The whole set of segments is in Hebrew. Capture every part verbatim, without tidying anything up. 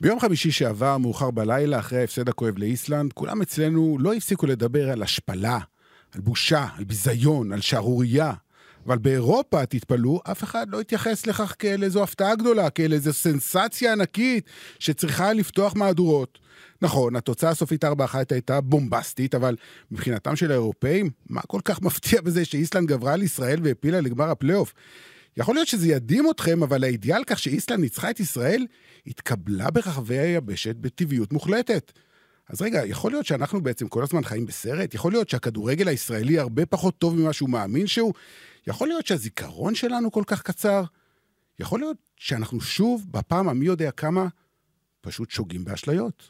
ביום חמישי שעבר, מאוחר בלילה, אחרי ההפסד הכואב לאיסלנד, כולם אצלנו לא הפסיקו לדבר על השפלה, על בושה, על ביזיון, על שערוריה. אבל באירופה, תתפלו, אף אחד לא התייחס לכך כאל איזו הפתעה גדולה, כאל איזו סנסציה ענקית שצריכה לפתוח מהדורות. נכון, התוצאה הסופית ארבע אחת הייתה בומבסטית, אבל מבחינתם של האירופאים, מה כל כך מפתיע בזה שאיסלנד גברה על ישראל והפילה לגמר הפלייאוף? יכול להיות שזה ידהים אתכם, אבל האידיאל כך שאיסלנד ניצחה את ישראל, התקבלה ברחבי היבשת בטבעיות מוחלטת. אז רגע, יכול להיות שאנחנו בעצם כל הזמן חיים בסרט? יכול להיות שהכדורגל הישראלי הרבה פחות טוב ממה שהוא מאמין שהוא? יכול להיות שהזיכרון שלנו כל כך קצר? יכול להיות שאנחנו שוב, בפעם המי יודע כמה, פשוט שוגים באשליות.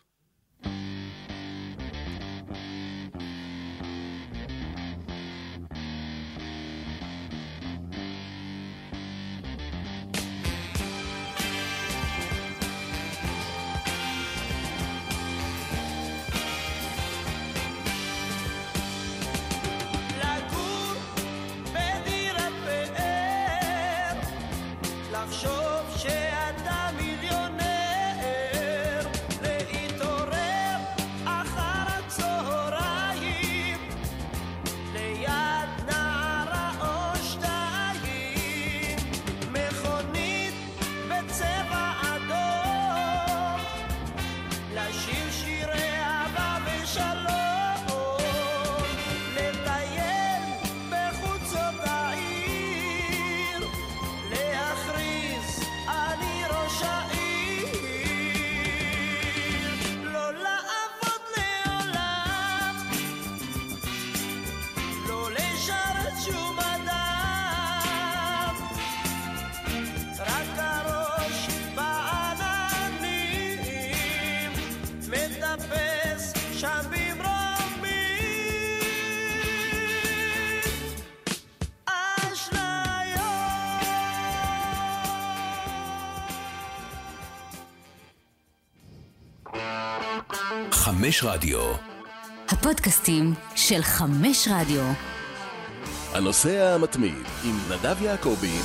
חמש רדיו. הפודקאסטים של חמש רדיו. הנושא המתמיד עם נדב יעקבי.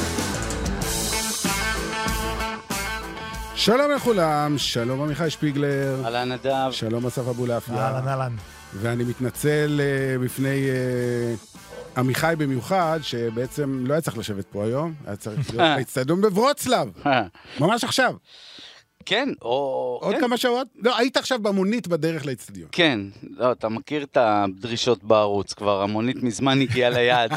שלום לכולם, שלום עמיחי שפיגלר. אהלן נדב. שלום אסף אבולעפיה. אהלן אהלן. ואני מתנצל uh, בפני uh, עמיחי במיוחד, שבעצם לא היה צריך לשבת פה היום, היה צריך להיות להצטדיון בוורוצלב. ממש עכשיו. כן, או... עוד כן. כמה שעות? לא, היית עכשיו במונית בדרך לאצטדיון. כן, לא, אתה מכיר את הדרישות בערוץ, כבר המונית מזמן הגיעה ליד.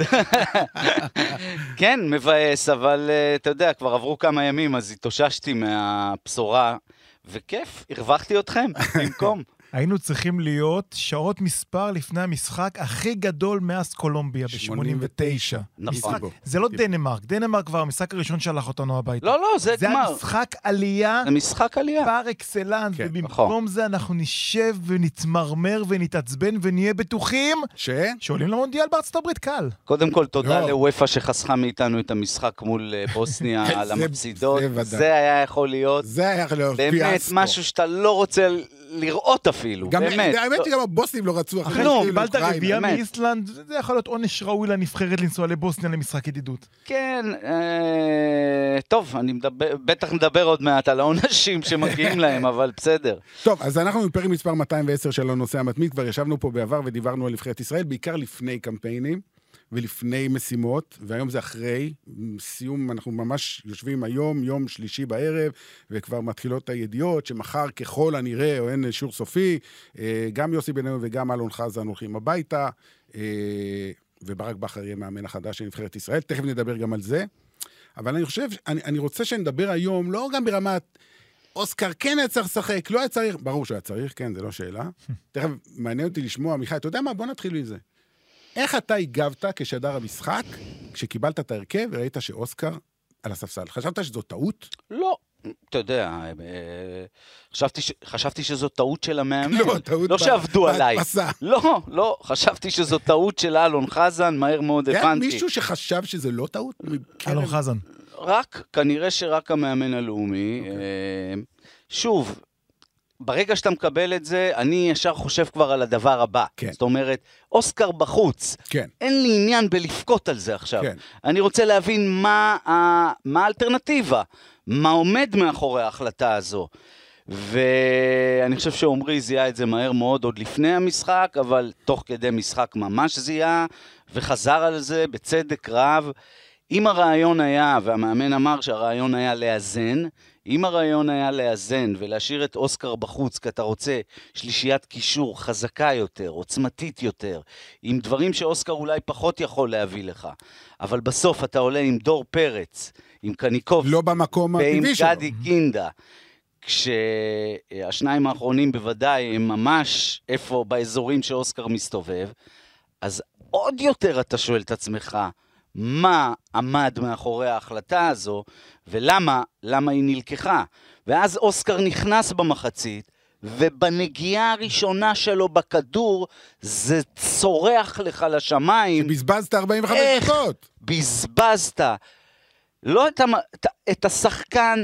כן, מבאס, אבל אתה יודע, כבר עברו כמה ימים, אז התאוששתי מהבשורה, וכיף, הרווחתי אתכם במקום. היינו צריכים להיות שעות מספר לפני המשחק הכי גדול מאז קולומביה ב-שמונים ותשע. נכון. זה לא דנמרק. דנמרק כבר המשחק הראשון שלח אותנו הביתה. לא, לא, זה גמר. זה המשחק עלייה. זה משחק עלייה. פר אקסלנס, כן, ובמקום נכון. זה אנחנו נשב ונתמרמר ונתעצבן ונהיה בטוחים ש? שעולים למונדיאל בארצות הברית קל. קודם כל, תודה לא. לוופא שחסכה מאיתנו את המשחק מול אה, בוסניה על זה- המפסידות. זה ודאי. זה היה יכול להיות זה היה להיות באמת פיאסקו. משהו שאתה לא רוצה לראות אפילו, גם, באמת. האמת שגם הבוסנים לא רצו אחרי לא, שהגיעו קיבלת לאוקראינה. רביעייה באמת. מאיסלנד, זה יכול להיות עונש ראוי לנבחרת לנסוע לבוסניה למשחק ידידות. כן, אה, טוב, אני מדבר, בטח נדבר עוד מעט על העונשים שמגיעים להם, אבל בסדר. טוב, אז אנחנו בפרק מספר מאתיים ועשר של הנושא המתמיד, כבר ישבנו פה בעבר ודיברנו על נבחרת ישראל, בעיקר לפני קמפיינים ולפני משימות, והיום זה אחרי סיום, אנחנו ממש יושבים היום, יום שלישי בערב, וכבר מתחילות הידיעות שמחר ככל הנראה, או אין אישור סופי, גם יוסי בניון וגם אלון חזן הולכים הביתה, וברק בכר יהיה מאמן החדש של נבחרת ישראל, תכף נדבר גם על זה, אבל אני חושב, אני, אני רוצה שנדבר היום, לא גם ברמת אוסקר כן היה צריך לשחק, לא היה צריך, ברור שהיה צריך, כן, זה לא שאלה. תכף מעניין אותי לשמוע, מיכאל, אתה יודע מה? בוא נתחיל מזה. איך אתה הגבת כשדר המשחק, כשקיבלת את ההרכב וראית שאוסקר על הספסל? חשבת שזו טעות? לא, אתה יודע, אה, חשבתי, ש... חשבתי שזו טעות של המאמן. לא, טעות לא ב- שעבדו עליי. בהדפסה. לא, לא, חשבתי שזו טעות של אלון חזן, מהר מאוד היה הבנתי. מישהו שחשב שזה לא טעות? אלון חזן. רק, כנראה שרק המאמן הלאומי. אוקיי. אה, שוב, ברגע שאתה מקבל את זה, אני ישר חושב כבר על הדבר הבא. כן. זאת אומרת, אוסקר בחוץ. כן. אין לי עניין בלפקוט על זה עכשיו. כן. אני רוצה להבין מה, ה... מה האלטרנטיבה, מה עומד מאחורי ההחלטה הזו. ואני חושב שעומרי זיהה את זה מהר מאוד עוד לפני המשחק, אבל תוך כדי משחק ממש זיהה, וחזר על זה בצדק רב. אם הרעיון היה, והמאמן אמר שהרעיון היה לאזן, אם הרעיון היה לאזן ולהשאיר את אוסקר בחוץ, כי אתה רוצה שלישיית קישור חזקה יותר, עוצמתית יותר, עם דברים שאוסקר אולי פחות יכול להביא לך, אבל בסוף אתה עולה עם דור פרץ, עם קניקוב, לא במקום הטבעי שלו. ועם גדי קינדה, כשהשניים האחרונים בוודאי הם ממש איפה באזורים שאוסקר מסתובב, אז עוד יותר אתה שואל את עצמך, מה עמד מאחורי ההחלטה הזו, ולמה, למה היא נלקחה. ואז אוסקר נכנס במחצית, ובנגיעה הראשונה שלו בכדור, זה צורח לך לשמיים. שבזבזת ארבעים וחמש דקות. בזבזת. לא את, המ... את השחקן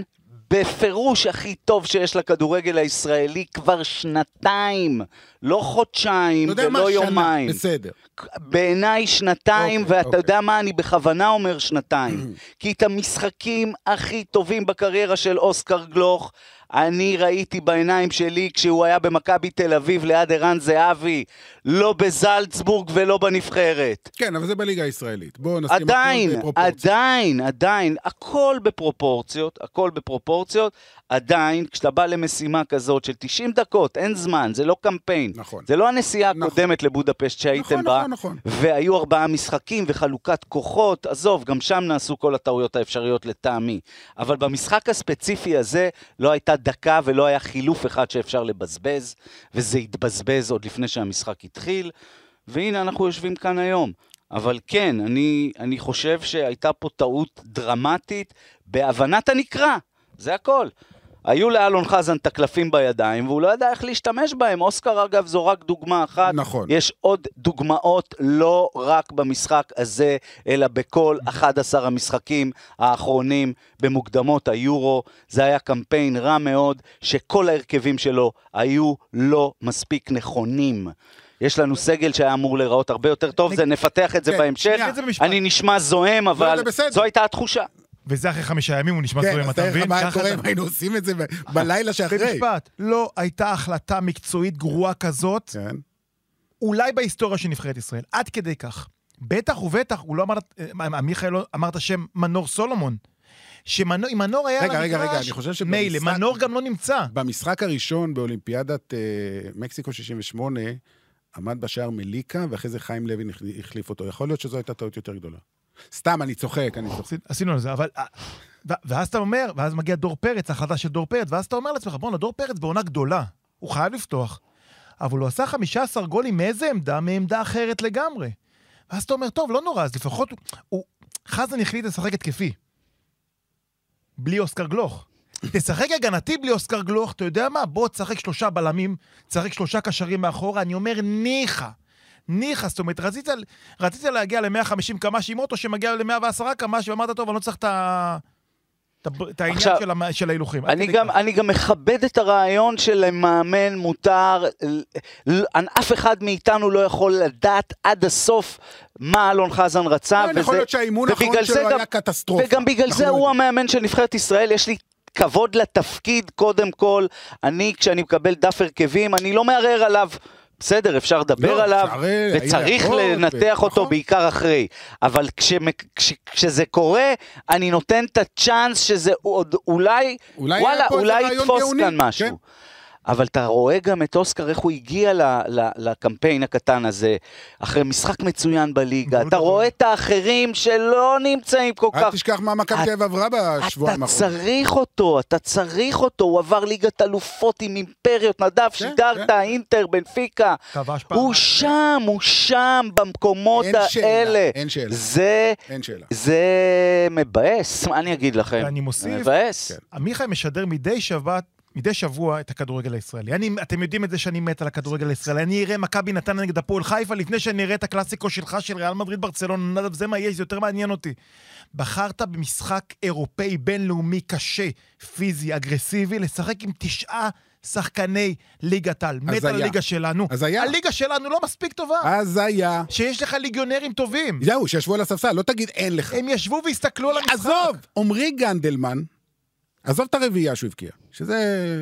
בפירוש הכי טוב שיש לכדורגל הישראלי כבר שנתיים, לא חודשיים ולא מה, יומיים. שנה, בסדר. בעיניי שנתיים, אוקיי, ואתה אוקיי. יודע מה, אני בכוונה אומר שנתיים. כי את המשחקים הכי טובים בקריירה של אוסקר גלוך, אני ראיתי בעיניים שלי כשהוא היה במכבי תל אביב ליד ערן זהבי, לא בזלצבורג ולא בנבחרת. כן, אבל זה בליגה הישראלית. בואו נשים עדיין, הכל בפרופורציות. עדיין, עדיין, הכל בפרופורציות, הכל בפרופורציות, עדיין, כשאתה בא למשימה כזאת של תשעים דקות, אין זמן, זה לא קמפיין. נכון. זה לא הנסיעה נכון. הקודמת לבודפשט שהייתם נכון, בה, נכון, נכון. והיו ארבעה משחקים וחלוקת כוחות, עזוב, גם שם נעשו כל הטעויות האפשריות לטעמי. אבל במשחק הספציפי הזה לא הייתה דקה ולא היה חילוף אחד שאפשר לבזבז, וזה התבזבז עוד לפני שהמשחק התחיל, והנה אנחנו יושבים כאן היום. אבל כן, אני, אני חושב שהייתה פה טעות דרמטית בהבנת הנקרא, זה הכל. היו לאלון חזן את הקלפים בידיים, והוא לא ידע איך להשתמש בהם. אוסקר אגב זו רק דוגמה אחת. נכון. יש עוד דוגמאות לא רק במשחק הזה, אלא בכל אחד עשר המשחקים האחרונים במוקדמות היורו. זה היה קמפיין רע מאוד, שכל ההרכבים שלו היו לא מספיק נכונים. יש לנו סגל שהיה אמור להיראות הרבה יותר טוב, זה נפתח את זה בהמשך. אני נשמע זוהם, אבל זו הייתה התחושה. וזה אחרי חמישה ימים, הוא נשמע כן, זוהם, אז אתה מבין? מה קורה אם היינו עושים את זה בלילה שאחרי? במשפט, לא הייתה החלטה מקצועית גרועה כזאת, כן. אולי בהיסטוריה של נבחרת ישראל, עד כדי כך. בטח ובטח, הוא לא אמר, מיכאל אמר את השם מנור סולומון, שמנור, אם מנור היה רגע, רגע, רגע, אני חושב שבמשחק... מילא, מנור גם לא נמצא. במשחק הראשון באולימפיאדת אה, מקסיקו שישים ושמונה, עמד בשער מליקה, ואחרי זה חיים לוי החליף אותו. יכול להיות שזו הייתה טעות יותר גדולה. סתם, אני צוחק, אני צוחק. עשינו על זה, אבל... ואז אתה אומר, ואז מגיע דור פרץ, ההחלטה של דור פרץ, ואז אתה אומר לעצמך, בוא, דור פרץ בעונה גדולה, הוא חייב לפתוח, אבל הוא עשה חמישה עשר גולים מאיזה עמדה, מעמדה אחרת לגמרי. ואז אתה אומר, טוב, לא נורא, אז לפחות הוא... חזן החליט לשחק התקפי. בלי אוסקר גלוך. תשחק הגנתי בלי אוסקר גלוך, אתה יודע מה? בוא, תשחק שלושה בלמים, תשחק שלושה קשרים מאחורה, אני אומר, ניחה. ניחה, זאת אומרת, רצית, רצית להגיע ל-מאה וחמישים קמ"ש עם אוטו שמגיע ל-מאה ועשרה קמ"ש, ואמרת, טוב, אני לא צריך את ה... את העניין עכשיו, של, המ... של ההילוכים. אני גם, אני גם מכבד את הרעיון של מאמן מותר, אף אחד מאיתנו לא יכול לדעת עד הסוף מה אלון חזן רצה. וזה, יכול להיות שהאימון האחרון שלו היה קטסטרופה. וגם בגלל זה הוא המאמן של נבחרת ישראל, יש לי כבוד לתפקיד קודם כל, אני כשאני מקבל דף הרכבים, אני לא מערער עליו, בסדר, אפשר לדבר עליו, וצריך לנתח אותו בעיקר אחרי. אבל כשזה קורה, אני נותן את הצ'אנס שזה אולי, וואלה, אולי יתפוס כאן משהו. אבל אתה רואה גם את אוסקר, איך הוא הגיע לקמפיין הקטן הזה, אחרי משחק מצוין בליגה, אתה רואה את האחרים שלא נמצאים כל כך... אל תשכח מה מכבי תל אביב עברה בשבועיים האחרונים. אתה צריך אותו, אתה צריך אותו, הוא עבר ליגת אלופות עם אימפריות, נדב, שידרת, אינטר, בנפיקה, הוא שם, הוא שם, במקומות האלה. אין שאלה, אין שאלה. זה מבאס, מה אני אגיד לכם? ואני מוסיף, מבאס. עמיחי משדר מדי שבת, מדי שבוע את הכדורגל הישראלי. אני, אתם יודעים את זה שאני מת על הכדורגל הישראלי. אני אראה מכבי נתניה נגד הפועל חיפה לפני שאני אראה את הקלאסיקו שלך של ריאל מדריד ברצלונה. נדב, זה מה יש, זה יותר מעניין אותי. בחרת במשחק אירופאי בינלאומי קשה, פיזי, אגרסיבי, לשחק עם תשעה שחקני ליגת על. מת על הליגה שלנו. אז היה. הליגה שלנו לא מספיק טובה. אז היה. שיש לך ליגיונרים טובים. זהו, שישבו על הספסל, לא תגיד אין לך. הם ישבו והסתכלו על המשחק. עזוב, עומרי גנדלמן, עזוב את הרביעייה שהוא הבקיע, שזה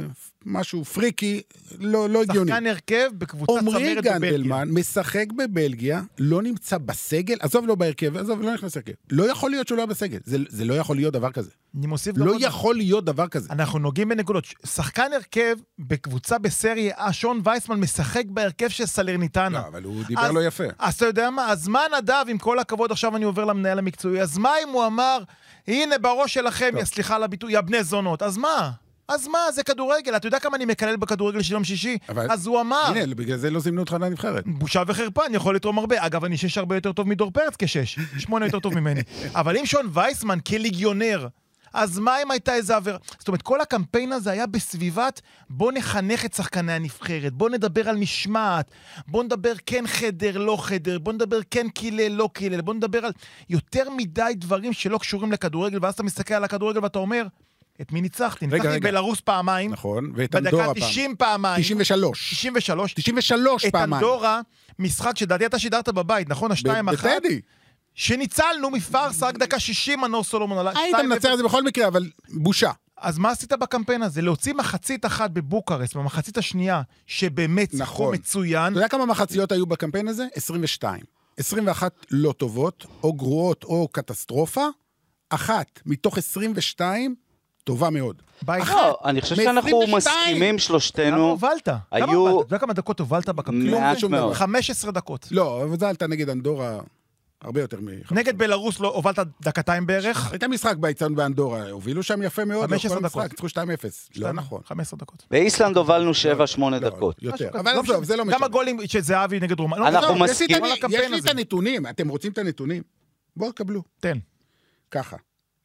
משהו פריקי, לא, לא הגיוני. שחקן הרכב בקבוצה צמרת בבלגיה. עומרי גנדלמן משחק בבלגיה, לא נמצא בסגל, עזוב לא בהרכב, עזוב לא נכנס להרכב. לא יכול להיות שהוא לא בסגל, זה, זה לא יכול להיות דבר כזה. אני מוסיף לא יכול להיות דבר כזה. אנחנו נוגעים בנקודות. שחקן הרכב בקבוצה בסריה A, שון וייסמן משחק בהרכב של סלרניטנה. לא, אבל הוא דיבר לא יפה. אז אתה יודע מה? אז מה נדב, עם כל הכבוד, עכשיו אני עובר למנהל המקצועי, אז מה אם הוא אמר, הנה בראש שלכם, יא סליחה על הביטוי, יא בני זונות, אז מה? אז מה? זה כדורגל, אתה יודע כמה אני מקלל בכדורגל של יום שישי? אבל... אז הוא אמר. הנה, בגלל זה לא זימנו אותך לנבחרת. בושה וחרפה, אני יכול לתרום הרבה. אגב, אני שש הרבה יותר טוב מדור פרץ כשש. שמונה יותר טוב ממני. אבל אם שון וייסמן כליגיונר, אז מה אם הייתה איזה עבירה? זאת אומרת, כל הקמפיין הזה היה בסביבת, בוא נחנך את שחקני הנבחרת, בוא נדבר על משמעת, בוא נדבר כן חדר, לא חדר, בוא נדבר כן קילל, לא קילל, בוא נדבר על יותר מדי דברים שלא קשורים לכדורגל, ואז אתה מסתכל על הכדורגל ואתה אומר, את מי ניצחתי? ניצחתי בלרוס פעמיים. נכון, ואת אנדורה פעם. בדקה תשעים פעמיים. תשעים ושלוש. תשעים ושלוש. תשעים ושלוש פעמיים. את אנדורה, משחק שדעתי אתה שידרת בבית, נכון? השתיים אחת. בטדי. שניצלנו מפרס רק דקה שישים מנור סולומון. היית מנצח את זה בכל מקרה, אבל בושה. אז מה עשית בקמפיין הזה? להוציא מחצית אחת בבוקרסט, במחצית השנייה, שבאמת שיחקו מצוין. אתה יודע כמה מחציות היו בקמפיין הזה? עשרים ושתיים. עשרים ואחת לא טובות, או גרועות, או קטסטרופה. אחת מתוך עשרים ושתיים, טובה מאוד. לא, אני חושב שאנחנו מסכימים שלושתנו. כמה הובלת? היו... אתה יודע כמה דקות הובלת בקמפיין? מעט מאוד. חמש עשרה דקות. לא, הובלת נגד אנדורה הרבה יותר מ... נגד בלרוס לא הובלת דקתיים בערך. הייתה משחק באיצטדיון באנדורה, הובילו שם יפה מאוד. חמש עשרה דקות. ניצחו שתיים אפס. לא נכון. חמש עשרה דקות. באיסלנד הובלנו שבע שמונה דקות. יותר. אבל עזוב, זה לא משנה. גם הגולים של זהבי נגד רומא. אנחנו מסכימים. יש לי את הנתונים. אתם רוצים את הנתונים? בואו קבלו. תן. ככה.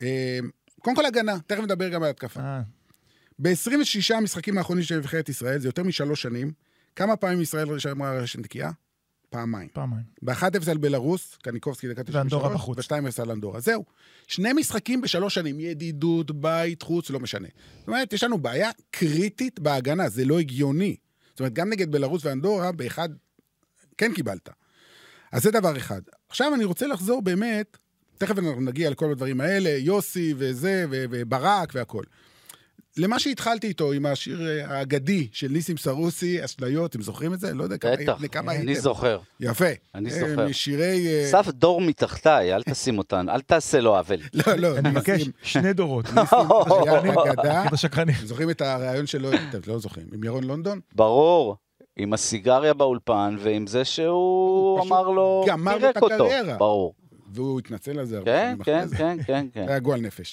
קודם כל הגנה, תכף נדבר גם על התקפה. ב-עשרים ושש המשחקים האחרונים של נבחרת ישראל, זה יותר משלוש שנים, כמה פעמים ישראל שמרה רשת נקייה? פעמיים. פעמיים. ב-אחת אפס על בלרוס, קניקובסקי דקה תשעים ושלוש, ב-שתיים אפס על אנדורה. זהו. שני משחקים בשלוש שנים, ידידות, בית, חוץ, לא משנה. זאת אומרת, יש לנו בעיה קריטית בהגנה, זה לא הגיוני. זאת אומרת, גם נגד בלרוס ואנדורה, באחד כן קיבלת. אז זה דבר אחד. עכשיו אני רוצה לחזור באמת, תכף אנחנו נגיע לכל הדברים האלה, יוסי וזה, וברק והכל. למה שהתחלתי איתו, עם השיר האגדי של ניסים סרוסי, אשליות, אתם זוכרים את זה? לא יודע כמה הייתם. אני זוכר. יפה. אני זוכר. משירי... סף דור מתחתיי, אל תשים אותן, אל תעשה לו עוול. לא, לא. אני מבקש שני דורות. ניסים אגדה. את השקרנים. זוכרים את הרעיון שלו? אתם לא זוכרים. עם ירון לונדון? ברור. עם הסיגריה באולפן, ועם זה שהוא אמר לו, פירק אותו. ברור. והוא התנצל על זה. כן, כן, כן, כן. זה היה גועל נפש.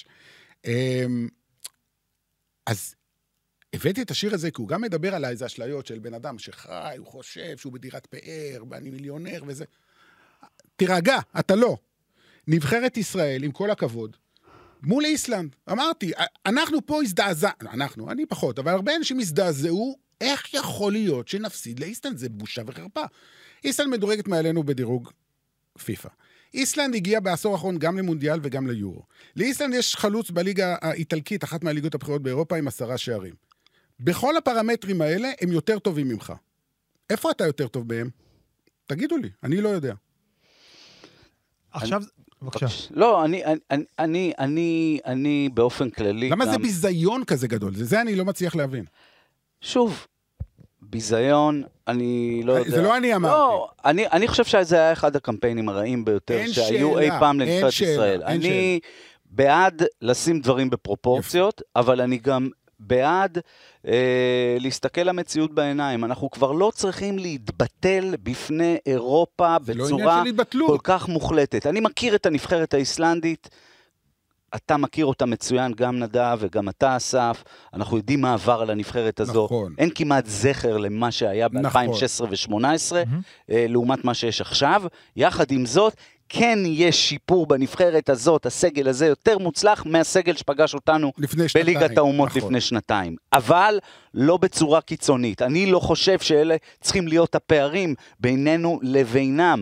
אז הבאתי את השיר הזה, כי הוא גם מדבר על איזה אשליות של בן אדם שחי, הוא חושב שהוא בדירת פאר, ואני מיליונר וזה. תירגע, אתה לא. נבחרת ישראל, עם כל הכבוד, מול איסלנד. אמרתי, אנחנו פה הזדעזע, אנחנו, אני פחות, אבל הרבה אנשים הזדעזעו, איך יכול להיות שנפסיד לאיסלנד? זה בושה וחרפה. איסלנד מדורגת מעלינו בדירוג פיפה. איסלנד הגיע בעשור האחרון גם למונדיאל וגם ליורו. לאיסלנד יש חלוץ בליגה האיטלקית, אחת מהליגות הבכירות באירופה, עם עשרה שערים. בכל הפרמטרים האלה הם יותר טובים ממך. איפה אתה יותר טוב בהם? תגידו לי, אני לא יודע. עכשיו, בבקשה. לא, אני, אני, אני, אני, אני באופן כללי... למה זה ביזיון כזה גדול? זה אני לא מצליח להבין. שוב, ביזיון, אני לא יודע. זה לא אני אמרתי. לא, אני, אני חושב שזה היה אחד הקמפיינים הרעים ביותר שהיו אי פעם לנבחרת ישראל. אני בעד לשים דברים בפרופורציות, אבל אני גם בעד אה, להסתכל למציאות בעיניים. אנחנו כבר לא צריכים להתבטל בפני אירופה בצורה כל כך מוחלטת. אני מכיר את הנבחרת האיסלנדית, אתה מכיר אותה מצוין, גם נדב וגם אתה אסף, אנחנו יודעים מה עבר על הנבחרת הזו, נכון. אין כמעט זכר למה שהיה ב-אלפיים ושש עשרה ו-שמונה עשרה, mm-hmm. לעומת מה שיש עכשיו, יחד עם זאת, כן יש שיפור בנבחרת הזאת, הסגל הזה יותר מוצלח מהסגל שפגש אותנו בליגת האומות נכון. לפני שנתיים, אבל לא בצורה קיצונית, אני לא חושב שאלה צריכים להיות הפערים בינינו לבינם,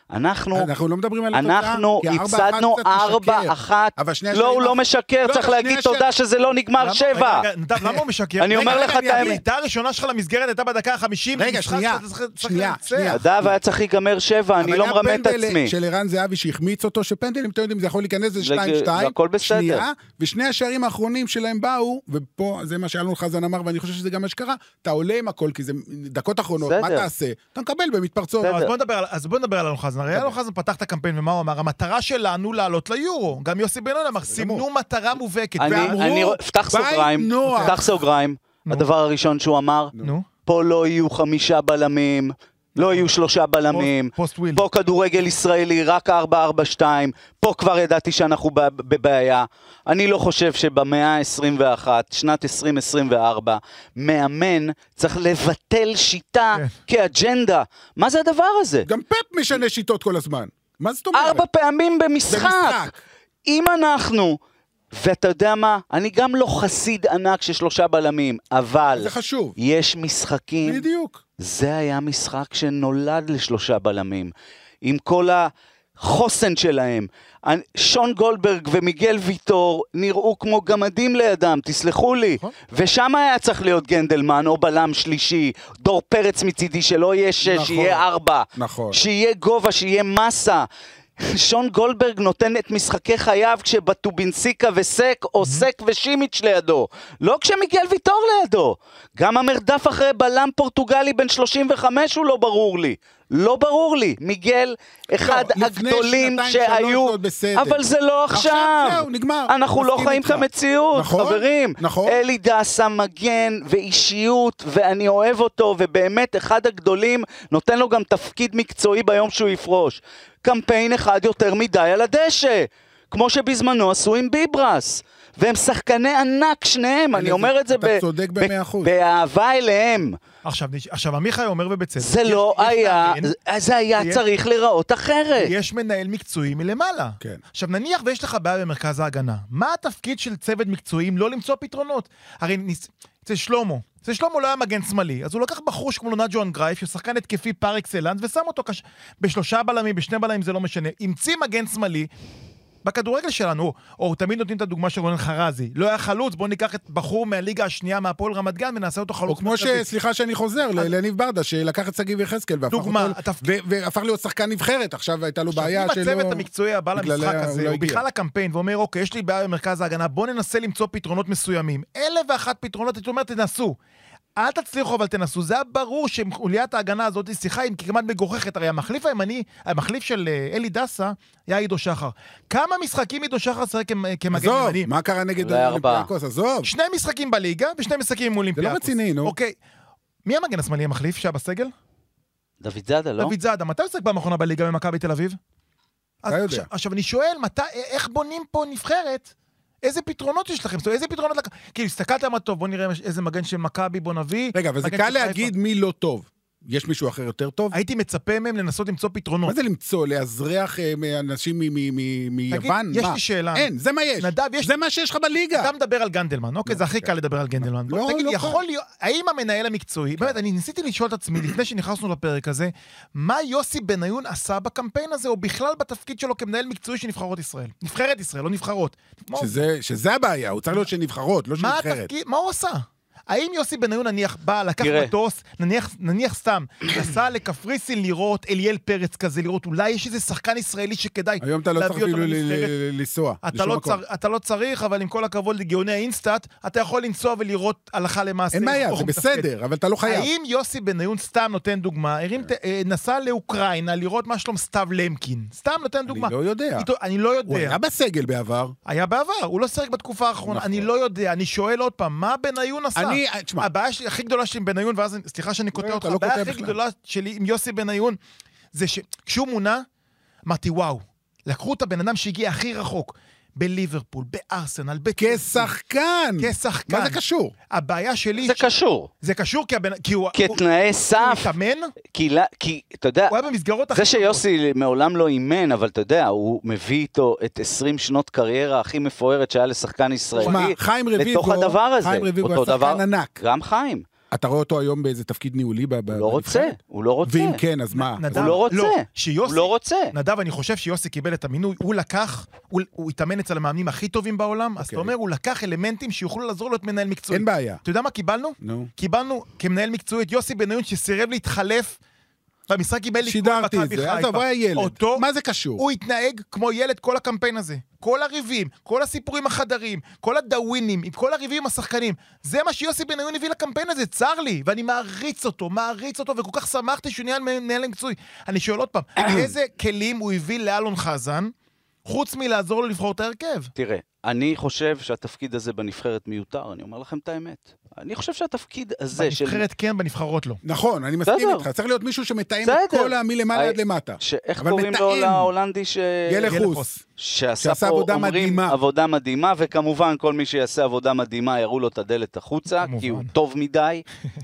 אנחנו, אנחנו לא מדברים על התוצאה, אנחנו הפסדנו ארבע אחת, לא, הוא לא משקר, צריך להגיד תודה שזה לא נגמר שבע. למה הוא משקר? אני אומר לך את האמת. הייתה הראשונה שלך למסגרת, הייתה בדקה ה-חמישים. רגע, שנייה, שנייה, שנייה. נדב היה צריך להיגמר שבע, אני לא מרמה את עצמי. אבל היה פנדל של ערן זהבי שהחמיץ אותו, שפנדלים, אתם יודעים, זה יכול להיכנס ל-שתיים שתיים. הכל בסדר. ושני השערים האחרונים שלהם באו, ופה זה מה שאלון חזן אמר, ואני חושב שזה גם מה שקרה, אתה עולה עם הכל, כי זה דקות אחרונות, מה תעשה? אתה מקבל במתפרצות. אז בוא נדבר על אלון חזן. הרי אלון חזן פתח את הקמפיין, ומה הוא אמר? המטרה שלנו לעלות ליורו. גם יוסי בן-נון אמר, סימנו מטרה מובהקת. פתח סוגריים, פתח סוגריים. הדבר הראשון שהוא אמר, פה לא יהיו חמישה בלמים, לא יהיו שלושה בלמים, פה כדורגל ישראלי, רק ארבע ארבע שתיים, פה כבר ידעתי שאנחנו בבעיה. אני לא חושב שבמאה ה-עשרים ואחת, שנת עשרים עשרים וארבע, מאמן צריך לבטל שיטה כאג'נדה. מה זה הדבר הזה? גם פפ משנה שיטות כל הזמן. מה זאת אומרת? ארבע פעמים במשחק. אם אנחנו... ואתה יודע מה? אני גם לא חסיד ענק של שלושה בלמים, אבל... זה חשוב. יש משחקים... בדיוק. זה היה משחק שנולד לשלושה בלמים. עם כל החוסן שלהם. שון גולדברג ומיגל ויטור נראו כמו גמדים לידם, תסלחו לי. ושם היה צריך להיות גנדלמן או בלם שלישי, דור פרץ מצידי שלא יהיה שש, שיהיה ארבע. נכון. שיהיה גובה, שיהיה מסה. שון גולדברג נותן את משחקי חייו כשבטובינסיקה וסק או סק ושימיץ' לידו, לא כשמיגל ויטור לידו. גם המרדף אחרי בלם פורטוגלי בן שלושים וחמש הוא לא ברור לי, לא ברור לי. מיגל אחד הגדולים שהיו, אבל זה לא עכשיו, אנחנו לא חיים את המציאות, חברים. אלי דסה מגן ואישיות, ואני אוהב אותו, ובאמת אחד הגדולים, נותן לו גם תפקיד מקצועי ביום שהוא יפרוש. קמפיין אחד יותר מדי על הדשא, כמו שבזמנו עשו עם ביברס, והם שחקני ענק שניהם, אני אומר את זה באהבה אליהם. עכשיו, עמיחי אומר ובצדק, זה לא היה, זה היה צריך לראות אחרת. יש מנהל מקצועי מלמעלה. עכשיו, נניח ויש לך בעיה במרכז ההגנה, מה התפקיד של צוות מקצועיים לא למצוא פתרונות? הרי זה שלומו. זה שלומו לא היה מגן שמאלי, אז הוא לקח בחוש כמו נג'ו אנגרייף, ששחקן התקפי פאר אקסלנס, ושם אותו קש... בשלושה בלמים, בשני בלמים, זה לא משנה. המציא מגן שמאלי, בכדורגל שלנו, או תמיד נותנים את הדוגמה של רונן חרזי, לא היה חלוץ, בוא ניקח את בחור מהליגה השנייה, מהפועל רמת גן, ונעשה אותו חלוץ. או כמו ש... סליחה שאני חוזר, לניב ברדה, שלקח את סגיב יחזקאל, והפך להיות שחקן נבחרת, עכשיו הייתה לו בעיה שלא... אם הצוות המקצועי הבא למשחק הזה, הוא בכלל הקמפיין, ואומר, אוקיי, יש לי בעיה במרכז ההגנה, בוא ננסה למצוא פתרונות מסוימים. אלף ואחת פתרונות, אתה אומר, תנסו. אל תצליחו, אבל תנסו. זה היה ברור שחוליית ההגנה הזאת שיחה עם כמעט מגוחכת. הרי המחליף הימני, המחליף של אלי דסה, היה עידו שחר. כמה משחקים עידו שחר שחק כמגן ימני? עזוב, מה קרה נגד אולימפיאקוס? עזוב. שני משחקים בליגה ושני משחקים עם אולימפיאקוס. זה לא רציני, נו. אוקיי. מי המגן השמאלי המחליף שהיה בסגל? דוד זאדה, לא? דוד זאדה. מתי הוא שחק פעם אחרונה בליגה במכבי תל אביב? עכשיו אני שואל, איך בונים פה נבחרת? איזה פתרונות יש לכם? איזה פתרונות לכם? כאילו, הסתכלת מה טוב, בוא נראה איזה מגן של מכבי, בוא נביא. רגע, אבל זה קל להגיד מי לא טוב. יש מישהו אחר יותר טוב? הייתי מצפה מהם לנסות למצוא פתרונות. מה זה למצוא? להזריח אנשים מיוון? יש לי שאלה. אין, זה מה יש. זה מה שיש לך בליגה. אתה מדבר על גנדלמן, אוקיי? זה הכי קל לדבר על גנדלמן. תגיד, יכול להיות, האם המנהל המקצועי, באמת, אני ניסיתי לשאול את עצמי, לפני שנכנסנו לפרק הזה, מה יוסי בניון עשה בקמפיין הזה, או בכלל בתפקיד שלו כמנהל מקצועי של נבחרות ישראל? נבחרת ישראל, לא נבחרות. שזה הבעיה, הוא צריך להיות שנבחרות, לא שנבחרת. מה הוא עשה? האם יוסי בניון נניח בא, לקח מטוס, נניח, נניח סתם, נסע לקפריסין לראות אליאל פרץ כזה, לראות אולי יש איזה שחקן ישראלי שכדאי היום אתה לא צריך אפילו לנסוע. אתה לא, צר, אתה לא צריך, אבל עם כל הכבוד לגאוני האינסטאט, אתה יכול לנסוע ולראות הלכה למעשה. אין בעיה, זה בסדר, אבל אתה לא חייב. האם יוסי בניון, סתם נותן דוגמה, הרים, נסע לאוקראינה לראות מה שלום סתיו למקין. סתם נותן דוגמה. אני לא יודע. איתו, אני לא יודע. הוא היה בסגל בעבר. היה בעבר, הוא לא שחק בתקופה האחרונה. אני לא יודע, אני שואל עוד פעם, מה בניון עשה? אני, תשמע, הבעיה שלי, הכי גדולה שלי עם בניון, ואז סליחה שאני קוטע אותך, הבעיה הכי גדולה שלי עם יוסי בניון, זה שכשהוא מונה, אמרתי וואו, לקחו את הבן אדם שהגיע הכי רחוק, בליברפול, בארסנל, כשחקן! כשחקן. מה זה קשור? הבעיה שלי... זה קשור. זה קשור כי הבן... כתנאי סף. הוא התאמן? כי, אתה יודע... הוא היה במסגרות הכי... זה שיוסי מעולם לא אימן, אבל אתה יודע, הוא מביא איתו את עשרים שנות קריירה הכי מפוארת שהיה לשחקן ישראלי. חיים רביבו, לתוך הדבר הזה. חיים רביבו היה שחקן ענק. גם חיים. אתה רואה אותו היום באיזה תפקיד ניהולי בנבחרת? הוא לא רוצה, הוא לא רוצה. ואם כן, אז מה? הוא לא רוצה, הוא לא רוצה. נדב, אני חושב שיוסי קיבל את המינוי, הוא לקח, הוא התאמן אצל המאמנים הכי טובים בעולם, אז אתה אומר, הוא לקח אלמנטים שיוכלו לעזור לו את מנהל מקצועי. אין בעיה. אתה יודע מה קיבלנו? קיבלנו כמנהל מקצועי את יוסי בניון שסירב להתחלף במשחק קיבל לי כל מכבי חיפה. עזוב, היה ילד. אותו, מה זה קשור? הוא התנהג כמו ילד כל הקמפיין הזה. כל הריבים, כל הסיפורים החדרים, כל הדאווינים, עם כל הריבים עם השחקנים. זה מה שיוסי בניון הביא לקמפיין הזה, צר לי. ואני מעריץ אותו, מעריץ אותו, וכל כך שמחתי שהוא נהיה מנהל מקצועי. אני שואל עוד פעם, איזה כלים הוא הביא לאלון חזן, חוץ מלעזור לו לבחור את ההרכב? תראה, אני חושב שהתפקיד הזה בנבחרת מיותר, אני אומר לכם את האמת. אני חושב שהתפקיד הזה של... בנבחרת כן, בנבחרות לא. נכון, אני מסכים איתך. צריך להיות מישהו שמתאם את כל מלמעלה עד למטה. איך קוראים לו להולנדי ש... ילך חוס. שעשה פה, אומרים, עבודה מדהימה, וכמובן כל מי שיעשה עבודה מדהימה יראו לו את הדלת החוצה, כי הוא טוב מדי,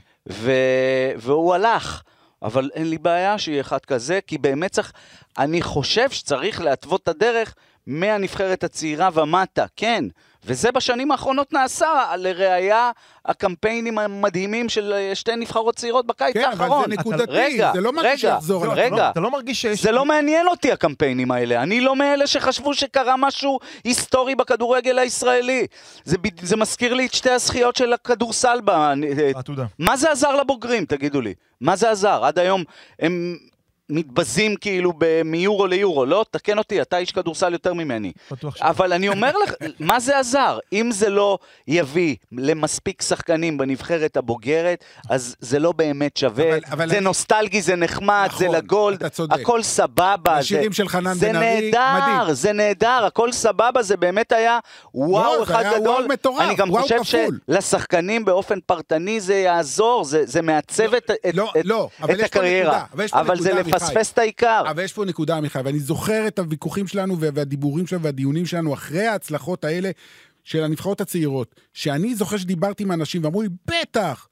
והוא הלך. אבל אין לי בעיה שיהיה אחד כזה, כי באמת צריך... אני חושב שצריך להתוות את הדרך מהנבחרת הצעירה ומטה, כן. וזה בשנים האחרונות נעשה, לראיה הקמפיינים המדהימים של שתי נבחרות צעירות בקיץ האחרון. כן, אבל זה נקודתי, זה לא מרגיש שיחזור. רגע, אתה לא מרגיש שיש... זה לא מעניין אותי הקמפיינים האלה, אני לא מאלה שחשבו שקרה משהו היסטורי בכדורגל הישראלי. זה מזכיר לי את שתי הזכיות של הכדורסל. מה זה עזר לבוגרים, תגידו לי? מה זה עזר? עד היום הם... מתבזים כאילו מיורו ליורו, לא? תקן אותי, אתה איש כדורסל יותר ממני. אבל אני אומר לך, מה זה עזר? אם זה לא יביא למספיק שחקנים בנבחרת הבוגרת, אז זה לא באמת שווה. זה נוסטלגי, זה נחמד, זה לגולד, הכל סבבה. השירים של חנן בן ארי, מדהים. זה נהדר, הכל סבבה, זה באמת היה וואו אחד גדול. אני גם חושב שלשחקנים באופן פרטני זה יעזור, זה מעצב את הקריירה. אבל זה לפספס את העיקר. אבל יש פה נקודה, מיכאל, ואני זוכר את הוויכוחים שלנו והדיבורים שלנו והדיונים שלנו אחרי ההצלחות האלה של הנבחרות הצעירות, שאני זוכר שדיברתי עם אנשים ואמרו לי, בטח,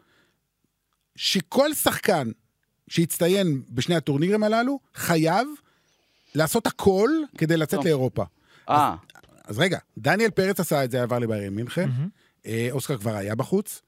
שכל שחקן שהצטיין בשני הטורנירים הללו, חייב לעשות הכל כדי לצאת לאירופה. אז, אז רגע, דניאל פרץ עשה את זה, עבר לביירן מינכן, אוסקר כבר היה בחוץ,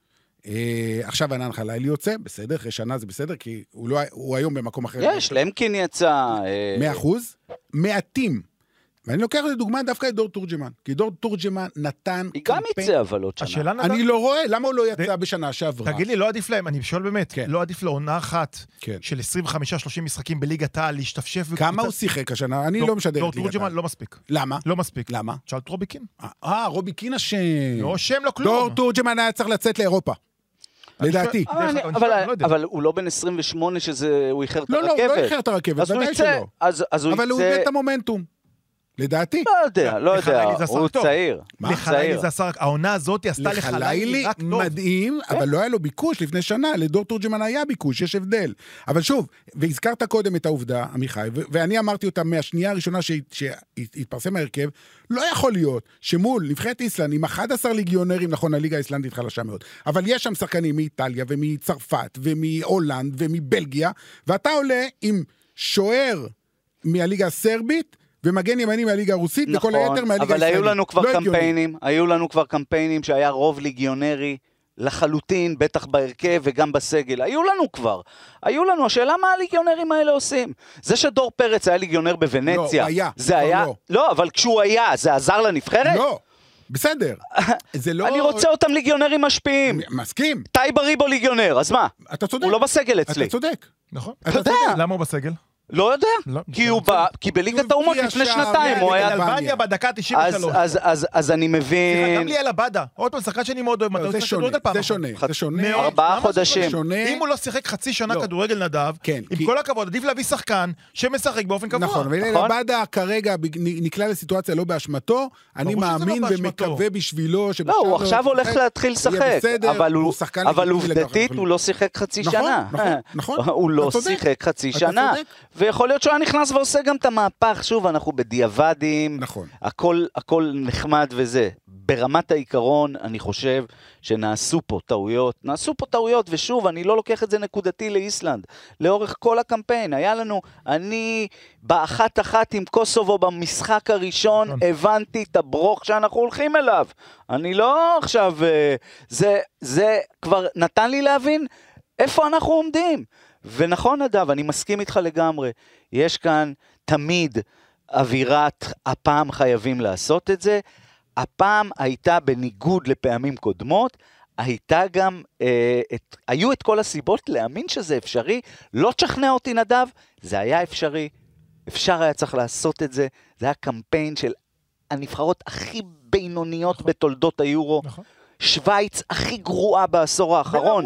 עכשיו ענן חלילי יוצא, בסדר, אחרי שנה זה בסדר, כי הוא היום במקום אחר. יש, למקין יצא... מאה אחוז, מעטים. ואני לוקח לדוגמה דווקא את דור תורג'מן, כי דור תורג'מן נתן... היא גם יצא אבל עוד שנה. אני לא רואה, למה הוא לא יצא בשנה שעברה? תגיד לי, לא עדיף להם, אני שואל באמת, לא עדיף לעונה אחת של עשרים וחמישה שלושים משחקים בליגת העל, להשתפשף... כמה הוא שיחק השנה? אני לא משדר את ליגת העל. דור תורג'מן לא מספיק. למה? לא מספיק. למה? שאלת רובי קין. אה, רובי קין השם. לא, שם לא כלום. דור תורג'מן היה צריך לצאת לאירופה. לדעתי. אבל הוא לא בן עשרים ושמונה שהוא איחר את הרכבת. לא, לא, לא איחר את הרכבת, ודאי שלא. אבל הוא הביא את המומנטום. לדעתי. לא יודע, לא יודע, הוא צעיר. לחלילי זה עשה, העונה הזאת עשתה לחלילי רק טוב. מדהים, אבל לא היה לו ביקוש לפני שנה, לדור תורג'מן היה ביקוש, יש הבדל. אבל שוב, והזכרת קודם את העובדה, עמיחי, ואני אמרתי אותה מהשנייה הראשונה שהתפרסם ההרכב, לא יכול להיות שמול נבחרת איסלנד עם אחד עשר ליגיונרים, נכון, הליגה האיסלנדית חלשה מאוד, אבל יש שם שחקנים מאיטליה ומצרפת ומהולנד ומבלגיה, ואתה עולה עם שוער מהליגה הסרבית, ומגן ימני מהליגה הרוסית, נכון, וכל היתר מהליגה הישראלית. אבל היו לנו כבר לא קמפיינים, היו לנו כבר קמפיינים שהיה רוב ליגיונרי לחלוטין, בטח בהרכב וגם בסגל. היו לנו כבר. היו לנו, השאלה מה הליגיונרים האלה עושים? זה שדור פרץ היה ליגיונר בוונציה. לא, הוא היה. זה היה, לא. לא, אבל כשהוא היה, זה עזר לנבחרת? לא. בסדר. זה לא... אני רוצה אותם ליגיונרים משפיעים. מסכים. טייב אריבו ליגיונר, אז מה? אתה צודק. הוא לא בסגל אצלי. אתה צודק. נכון. אתה יודע. למה הוא בסגל? לא יודע, כי הוא בא, כי בליגת האומות לפני שנתיים הוא היה... אלבניה בדקה תשעים ושלוש. אז אני מבין... גם לי על הבאדה, עוד פעם, שחקן שאני מאוד אוהב, זה שונה, זה שונה, זה שונה. ארבעה חודשים. אם הוא לא שיחק חצי שנה כדורגל נדב, עם כל הכבוד, עדיף להביא שחקן שמשחק באופן קבוע. נכון, ולבאדה כרגע נקלע לסיטואציה לא באשמתו, אני מאמין ומקווה בשבילו... לא, הוא עכשיו הולך להתחיל לשחק, אבל עובדתית הוא לא שיחק חצי שנה. הוא לא שיחק חצי שנה. ויכול להיות שהוא נכנס ועושה גם את המהפך, שוב, אנחנו בדיעבדים, נכון. הכל, הכל נחמד וזה. ברמת העיקרון, אני חושב שנעשו פה טעויות, נעשו פה טעויות, ושוב, אני לא לוקח את זה נקודתי לאיסלנד, לאורך כל הקמפיין, היה לנו, אני באחת אחת עם קוסובו במשחק הראשון, הבנתי את הברוך שאנחנו הולכים אליו, אני לא עכשיו, זה, זה כבר נתן לי להבין איפה אנחנו עומדים, ונכון נדב, אני מסכים איתך לגמרי, יש כאן תמיד אווירת, הפעם חייבים לעשות את זה, הפעם הייתה בניגוד לפעמים קודמות, הייתה גם, אה, את, היו את כל הסיבות להאמין שזה אפשרי, לא תשכנע אותי נדב, זה היה אפשרי, אפשר היה צריך לעשות את זה, זה היה קמפיין של הנבחרות הכי בינוניות נכון. בתולדות היורו, נכון. שוויץ הכי גרועה בעשור האחרון,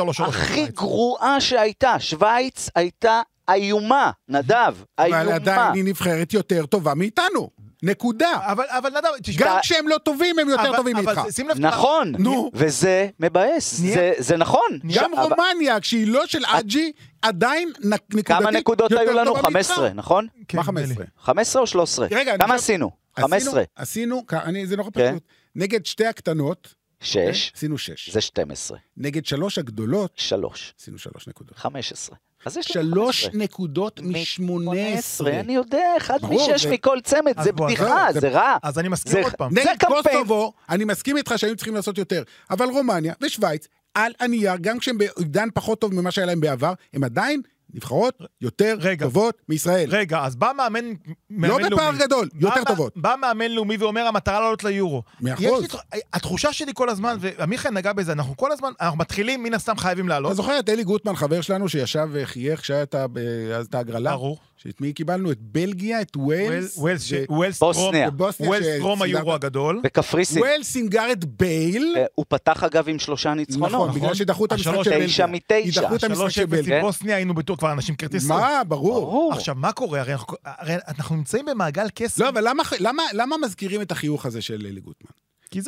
הכי גרועה שהייתה, שוויץ הייתה איומה, נדב, איומה. אבל עדיין היא נבחרת יותר טובה מאיתנו. נקודה. אבל, אבל נדב, תשמע. גם כשהם לא טובים, הם יותר אבל, טובים אבל, איתך. נכון. נו. וזה מבאס. זה, זה נכון. גם ש... רומניה, כשהיא לא של אג'י, עדיין נקודתית. כמה נקודות היו לנו? חמש עשרה, נכון? מה חמש עשרה? חמש עשרה או שלוש עשרה? רגע, כמה עשינו? חמש עשרה. עשינו, זה נורא פשוט. נגד שתי הקטנות, שש. עשינו שש. זה שתים עשרה. נגד שלוש הגדולות, שלוש. עשינו שלוש נקודות. חמש עשרה. שלוש נקודות משמונה עשרה. אני יודע, אחד משש מכל צמד, זה בדיחה, זה רע. אז אני מסכים עוד פעם. נגד קוסובו, אני מסכים איתך שהיו צריכים לעשות יותר, אבל רומניה ושוויץ, על הנייר, גם כשהם בעידן פחות טוב ממה שהיה להם בעבר, הם עדיין נבחרות יותר טובות מישראל. רגע, אז בא מאמן לא בפער גדול, יותר טובות. בא מאמן לאומי ואומר, המטרה לעלות ליורו. מאחוז. התחושה שלי כל הזמן, ועמיחי נגע בזה, אנחנו כל הזמן, אנחנו מתחילים, מן הסתם חייבים לעלות. אתה זוכר את אלי גוטמן, חבר שלנו, שישב וחייך, שהייתה אז את ההגרלה? ברור. שאת מי קיבלנו? את בלגיה, את ווילס. ווילס, בוסניה. ווילס טרום היורו הגדול. וקפריסין. ווילס סינגר את בייל. הוא פתח אגב עם שלושה ניצחונות. נכון, בגלל שדחו את המשחק של בלגיה. תשע מתשע. דחו את המשחק של בלגיה. בוסניה היינו בתור כבר אנשים כרטיסים. מה? ברור. עכשיו, מה קורה? הרי אנחנו נמצאים במעגל קסם. לא, אבל למה מזכירים את החיוך הזה של אלי גוטמן? זה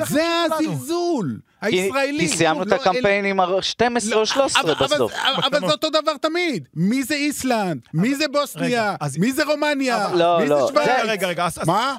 הזלזול הישראלי. כי סיימנו את הקמפיין עם שתים עשרה או שלוש עשרה בסוף. אבל זה אותו דבר תמיד. מי זה איסלנד? מי זה בוסניה? מי זה רומניה? מי זה שוויץ? רגע, רגע. מה?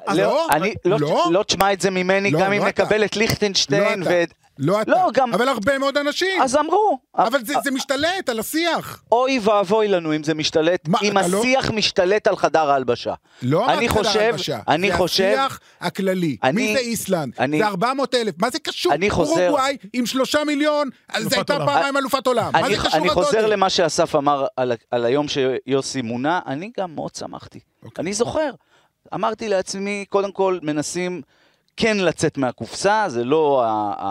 לא? לא תשמע את זה ממני גם אם נקבל את ליכטנשטיין ו... לא אתה, אבל הרבה מאוד אנשים. אז אמרו. אבל זה משתלט על השיח. אוי ואבוי לנו אם זה משתלט, אם השיח משתלט על חדר ההלבשה. לא רק חדר ההלבשה, זה השיח הכללי. מי זה איסלנד? זה ארבע מאות אלף. מה זה קשור? אורוגוואי עם שלושה מיליון, זה הייתה פעמיים אלופת עולם. מה זה קשור? אני חוזר למה שאסף אמר על היום שיוסי מונה, אני גם מאוד שמחתי. אני זוכר. אמרתי לעצמי, קודם כל מנסים... כן לצאת מהקופסה, זה לא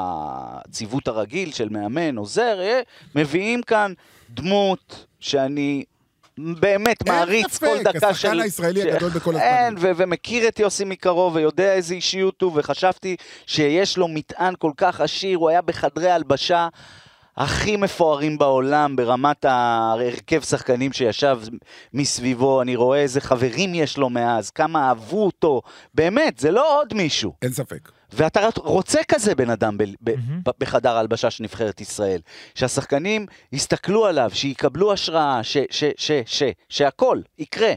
הציוות הרגיל של מאמן, עוזר, מביאים כאן דמות שאני באמת מעריץ כל דקה של... השחקן הישראלי הגדול בכל הזמן. אין, ומכיר את יוסי מקרוב, ויודע איזה אישיות הוא, וחשבתי שיש לו מטען כל כך עשיר, הוא היה בחדרי הלבשה, הכי מפוארים בעולם ברמת הרכב שחקנים שישב מסביבו, אני רואה איזה חברים יש לו מאז, כמה אהבו אותו, באמת, זה לא עוד מישהו. אין ספק. ואתה רוצה כזה בן אדם ב- ב- mm-hmm. בחדר ההלבשה של נבחרת ישראל, שהשחקנים יסתכלו עליו, שיקבלו השראה, ש- ש- ש- ש- שהכל יקרה.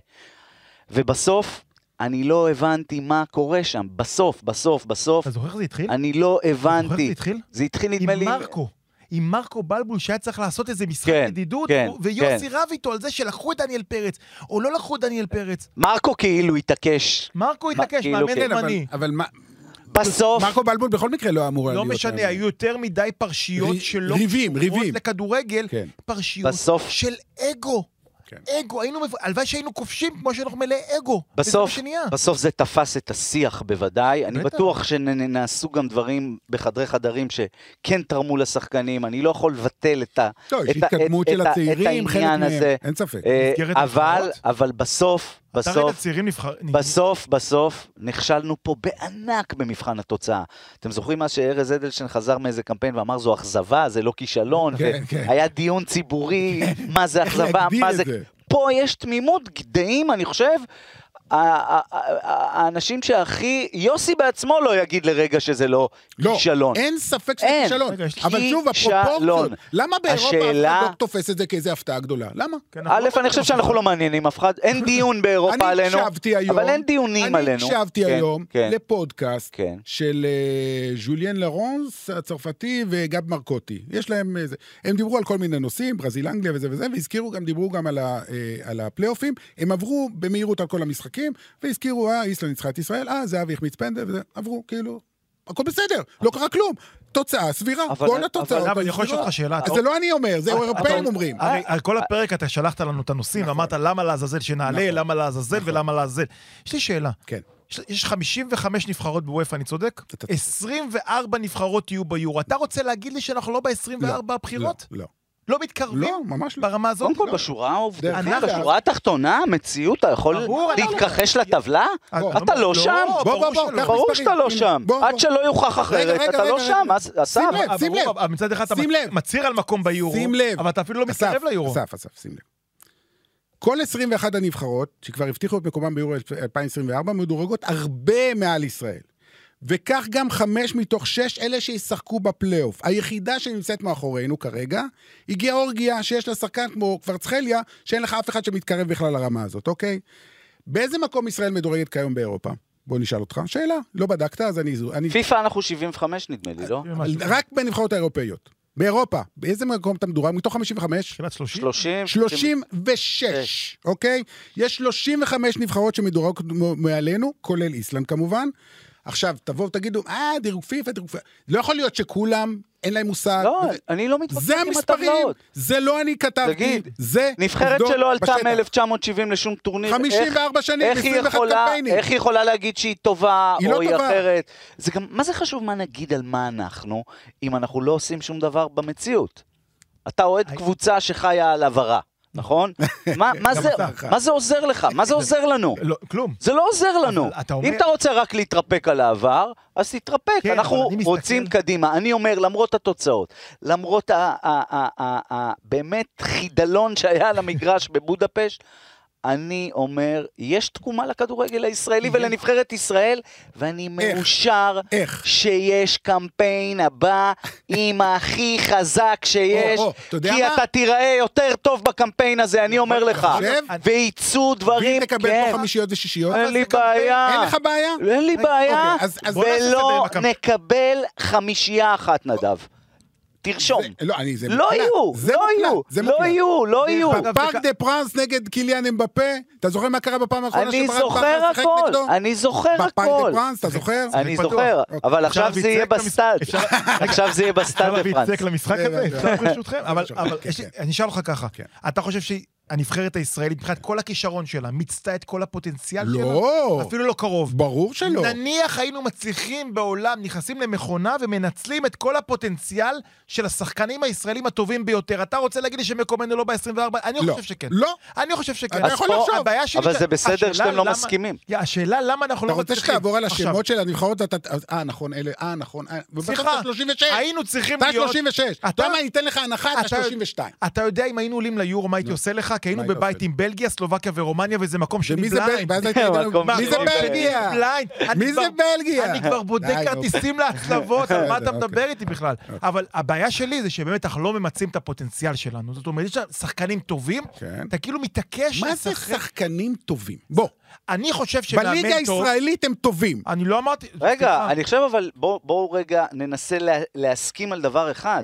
ובסוף, אני לא הבנתי מה קורה שם, בסוף, בסוף, בסוף. אתה זוכר איך זה התחיל? אני לא הבנתי. אתה זוכר איך זה התחיל? זה התחיל נדמה לי... עם מרקו. עם מרקו בלבול שהיה צריך לעשות איזה משחק כן, ידידות, כן, ויוסי כן. רב איתו על זה שלקחו את דניאל פרץ, או לא לקחו את דניאל פרץ. מרקו כאילו התעקש. מרקו התעקש, כאילו מאמן כן, ימני. אבל, אבל מה... בסוף... מרקו בלבול בכל מקרה לא אמור לא להיות... לא משנה, היו יותר מדי פרשיות ר... שלא... ריבים, ריבים. לכדורגל, כן. פרשיות בסוף... של אגו. כן. אגו, היינו, הלוואי שהיינו כובשים כמו שאנחנו מלא אגו. בסוף, בסוף זה תפס את השיח בוודאי, אני בטוח שנעשו גם דברים בחדרי חדרים שכן תרמו לשחקנים, אני לא יכול לבטל את, ה, טוב, את, את, את, את העניין הזה, אין ספק. אבל, אבל בסוף, בסוף, נבחר... בסוף, בסוף, נכשלנו פה בענק במבחן התוצאה. אתם זוכרים מה שארז אדלשטיין חזר מאיזה קמפיין ואמר זו אכזבה, זה לא כישלון, כן, כן. והיה דיון ציבורי, מה זה אכזבה, מה זה... פה יש תמימות גדיים, אני חושב, האנשים שהכי, יוסי בעצמו לא יגיד לרגע שזה לא כישלון. לא, אין ספק שזה כישלון. אבל שוב, הפרופורציות, למה באירופה אף אחד לא תופס את זה כאיזה הפתעה גדולה? למה? א', אני חושב שאנחנו לא מעניינים אף אחד, אין דיון באירופה עלינו, אבל אין דיונים עלינו. אני הקשבתי היום לפודקאסט של ז'וליאן לרונס הצרפתי וגב מרקוטי. יש להם, הם דיברו על כל מיני נושאים, ברזיל, אנגליה וזה וזה, והזכירו גם, דיברו גם על הפלייאופים. הם עברו במהירות על כל המשחקים, והזכירו, אה, איסלנד ניצחה את ישראל, אה, זה אבי החמיץ פנדל, וזה, עברו, כאילו, הכל בסדר, לא קרה כלום. תוצאה סבירה, כל התוצאות. אבל אני יכול לשאול אותך שאלה. אז זה לא אני אומר, זה אירופאים אומרים. על כל הפרק אתה שלחת לנו את הנושאים, ואמרת למה לעזאזל שנעלה, למה לעזאזל ולמה לעזאזל. יש לי שאלה. כן. יש חמישים וחמש נבחרות בוופא, אני צודק? עשרים וארבע נבחרות יהיו ביורו. אתה רוצה להגיד לי שאנחנו לא ב-עשרים וארבע הבחירות? לא. לא מתקרבים? לא, ממש לא. ברמה הזאת? קודם כל, בשורה העובדה, בשורה התחתונה, המציאות, אתה יכול להתכחש לטבלה? אתה לא שם. ברור שאתה לא שם. עד שלא יוכח אחרת, אתה לא שם. שים לב, שים לב. מצד אחד אתה מצהיר על מקום ביורו, אבל אתה אפילו לא מתקרב ליורו. אסף, אסף, שים לב. כל עשרים ואחת הנבחרות, שכבר הבטיחו את מקומם ביורו אלפיים עשרים וארבע, מדורגות הרבה מעל ישראל. וכך גם חמש מתוך שש אלה שישחקו בפלייאוף. היחידה שנמצאת מאחורינו כרגע, היא גיאורגיה שיש לה שחקן כמו קוורצחליה, שאין לך אף אחד שמתקרב בכלל לרמה הזאת, אוקיי? באיזה מקום ישראל מדורגת כיום באירופה? בוא נשאל אותך. שאלה, לא בדקת, אז אני... אני... פיפה אנחנו שבעים וחמש נדמה לי, לא? רק בנבחרות האירופאיות. באירופה, באיזה מקום אתה מדורג? מתוך חמישים וחמש? שלושים. שלושים ושש, אוקיי? יש שלושים וחמש נבחרות שמדורגות מעלינו, כולל איסלנד כמובן. עכשיו, תבואו ותגידו, אה, דירוג פיפה, דירוג פיפה. לא יכול להיות שכולם, אין להם מושג. לא, אני לא מתווכח עם הטבלאות. זה המספרים, זה לא אני כתבתי. תגיד, זה נבחרת שלא עלתה מ-אלף תשע מאות שבעים לשום טורניר. חמישים וארבע שנים, עשרים ואחת קמפיינים. איך היא יכולה להגיד שהיא טובה, היא או לא היא טובה. אחרת? זה גם, מה זה חשוב מה נגיד על מה אנחנו, אם אנחנו לא עושים שום דבר במציאות? אתה אוהד קבוצה שחיה על עברה. נכון? מה, מה זה, מה זה עוזר לך? מה זה עוזר לנו? לא, כלום. זה לא עוזר לנו. אתה אומר... אם אתה רוצה רק להתרפק על העבר, אז תתרפק. כן, אנחנו רוצים מסתכל... קדימה. אני אומר, למרות התוצאות, למרות ה- ה- ה- ה- ה- באמת חידלון שהיה על המגרש בבודפשט, אני אומר, יש תקומה לכדורגל הישראלי ולנבחרת ישראל, ואני מאושר שיש קמפיין הבא עם הכי חזק שיש, כי אתה תיראה יותר טוב בקמפיין הזה, אני אומר לך. וייצאו דברים, ואם תקבל פה חמישיות ושישיות, אין לי בעיה. אין לך בעיה? אין לי בעיה, ולא נקבל חמישייה אחת נדב. תרשום. לא, אני, זה לא יהיו, לא יהיו, לא יהיו, לא יהיו. פארק דה פרנס נגד קיליאן אמבפה, אתה זוכר מה קרה בפעם האחרונה? אני זוכר הכל, אני זוכר הכל. בפארק דה פרנס, אתה זוכר? אני זוכר, אבל עכשיו זה יהיה בסטאד. עכשיו זה יהיה בסטאד דה פרנס. אפשר להביצק למשחק הזה? אפשר ברשותכם? אבל אני אשאל אותך ככה, אתה חושב שהיא... הנבחרת הישראלית, מבחינת כל הכישרון שלה, מיצתה את כל הפוטנציאל שלה? לא. אפילו לא קרוב. ברור שלא. נניח היינו מצליחים בעולם, נכנסים למכונה ומנצלים את כל הפוטנציאל של השחקנים הישראלים הטובים ביותר. אתה רוצה להגיד לי שמקומנו לא ב-עשרים וארבע? אני לא. חושב שכן. לא. אני חושב שכן. אתה יכול לחשוב. אבל זה בסדר שאתם לא מסכימים. השאלה למה אנחנו לא מצליחים. אתה רוצה שתעבור על השמות של הנבחרות? אה, נכון, אלה, אה, נכון. סליחה, היינו צריכים להיות... אתה מה, ניתן לך הנחה עד שלושים ושתיים. אתה יודע אם היינו עולים ליורו, מה הייתי עושה לך? כי היינו בבית עם בלגיה, סלובקיה ורומניה, וזה מקום שני בליינד. מי זה בלגיה? מי זה בלגיה? אני כבר בודק כרטיסים להצלבות, על מה אתה מדבר איתי בכלל. אבל הבעיה שלי זה שבאמת אנחנו לא ממצים את הפוטנציאל שלנו. זאת אומרת, יש שחקנים טובים, אתה כאילו מתעקש... מה זה שחקנים טובים? בוא. אני חושב שמאמן טוב... בליגה הישראלית הם טובים. אני לא אמרתי... רגע, אני חושב אבל, בואו רגע ננסה להסכים על דבר אחד.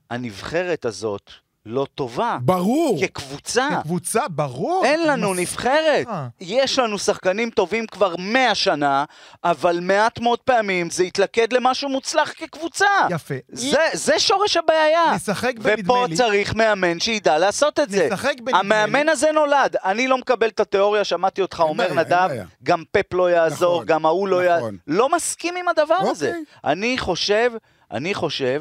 הנבחרת הזאת... לא טובה. ברור. כקבוצה. כקבוצה, ברור. אין לנו נבחרת. יש לנו שחקנים טובים כבר מאה שנה, אבל מעט מאוד פעמים זה יתלכד למשהו מוצלח כקבוצה. יפה. זה, זה שורש הבעיה. נשחק בנדמה לי. ופה צריך מאמן שידע לעשות את זה. נשחק בנדמה לי. המאמן הזה נולד. אני לא מקבל את התיאוריה, שמעתי אותך אומר נדב, גם פפ לא יעזור, גם ההוא לא יעזור. לא מסכים עם הדבר הזה. אני חושב, אני חושב,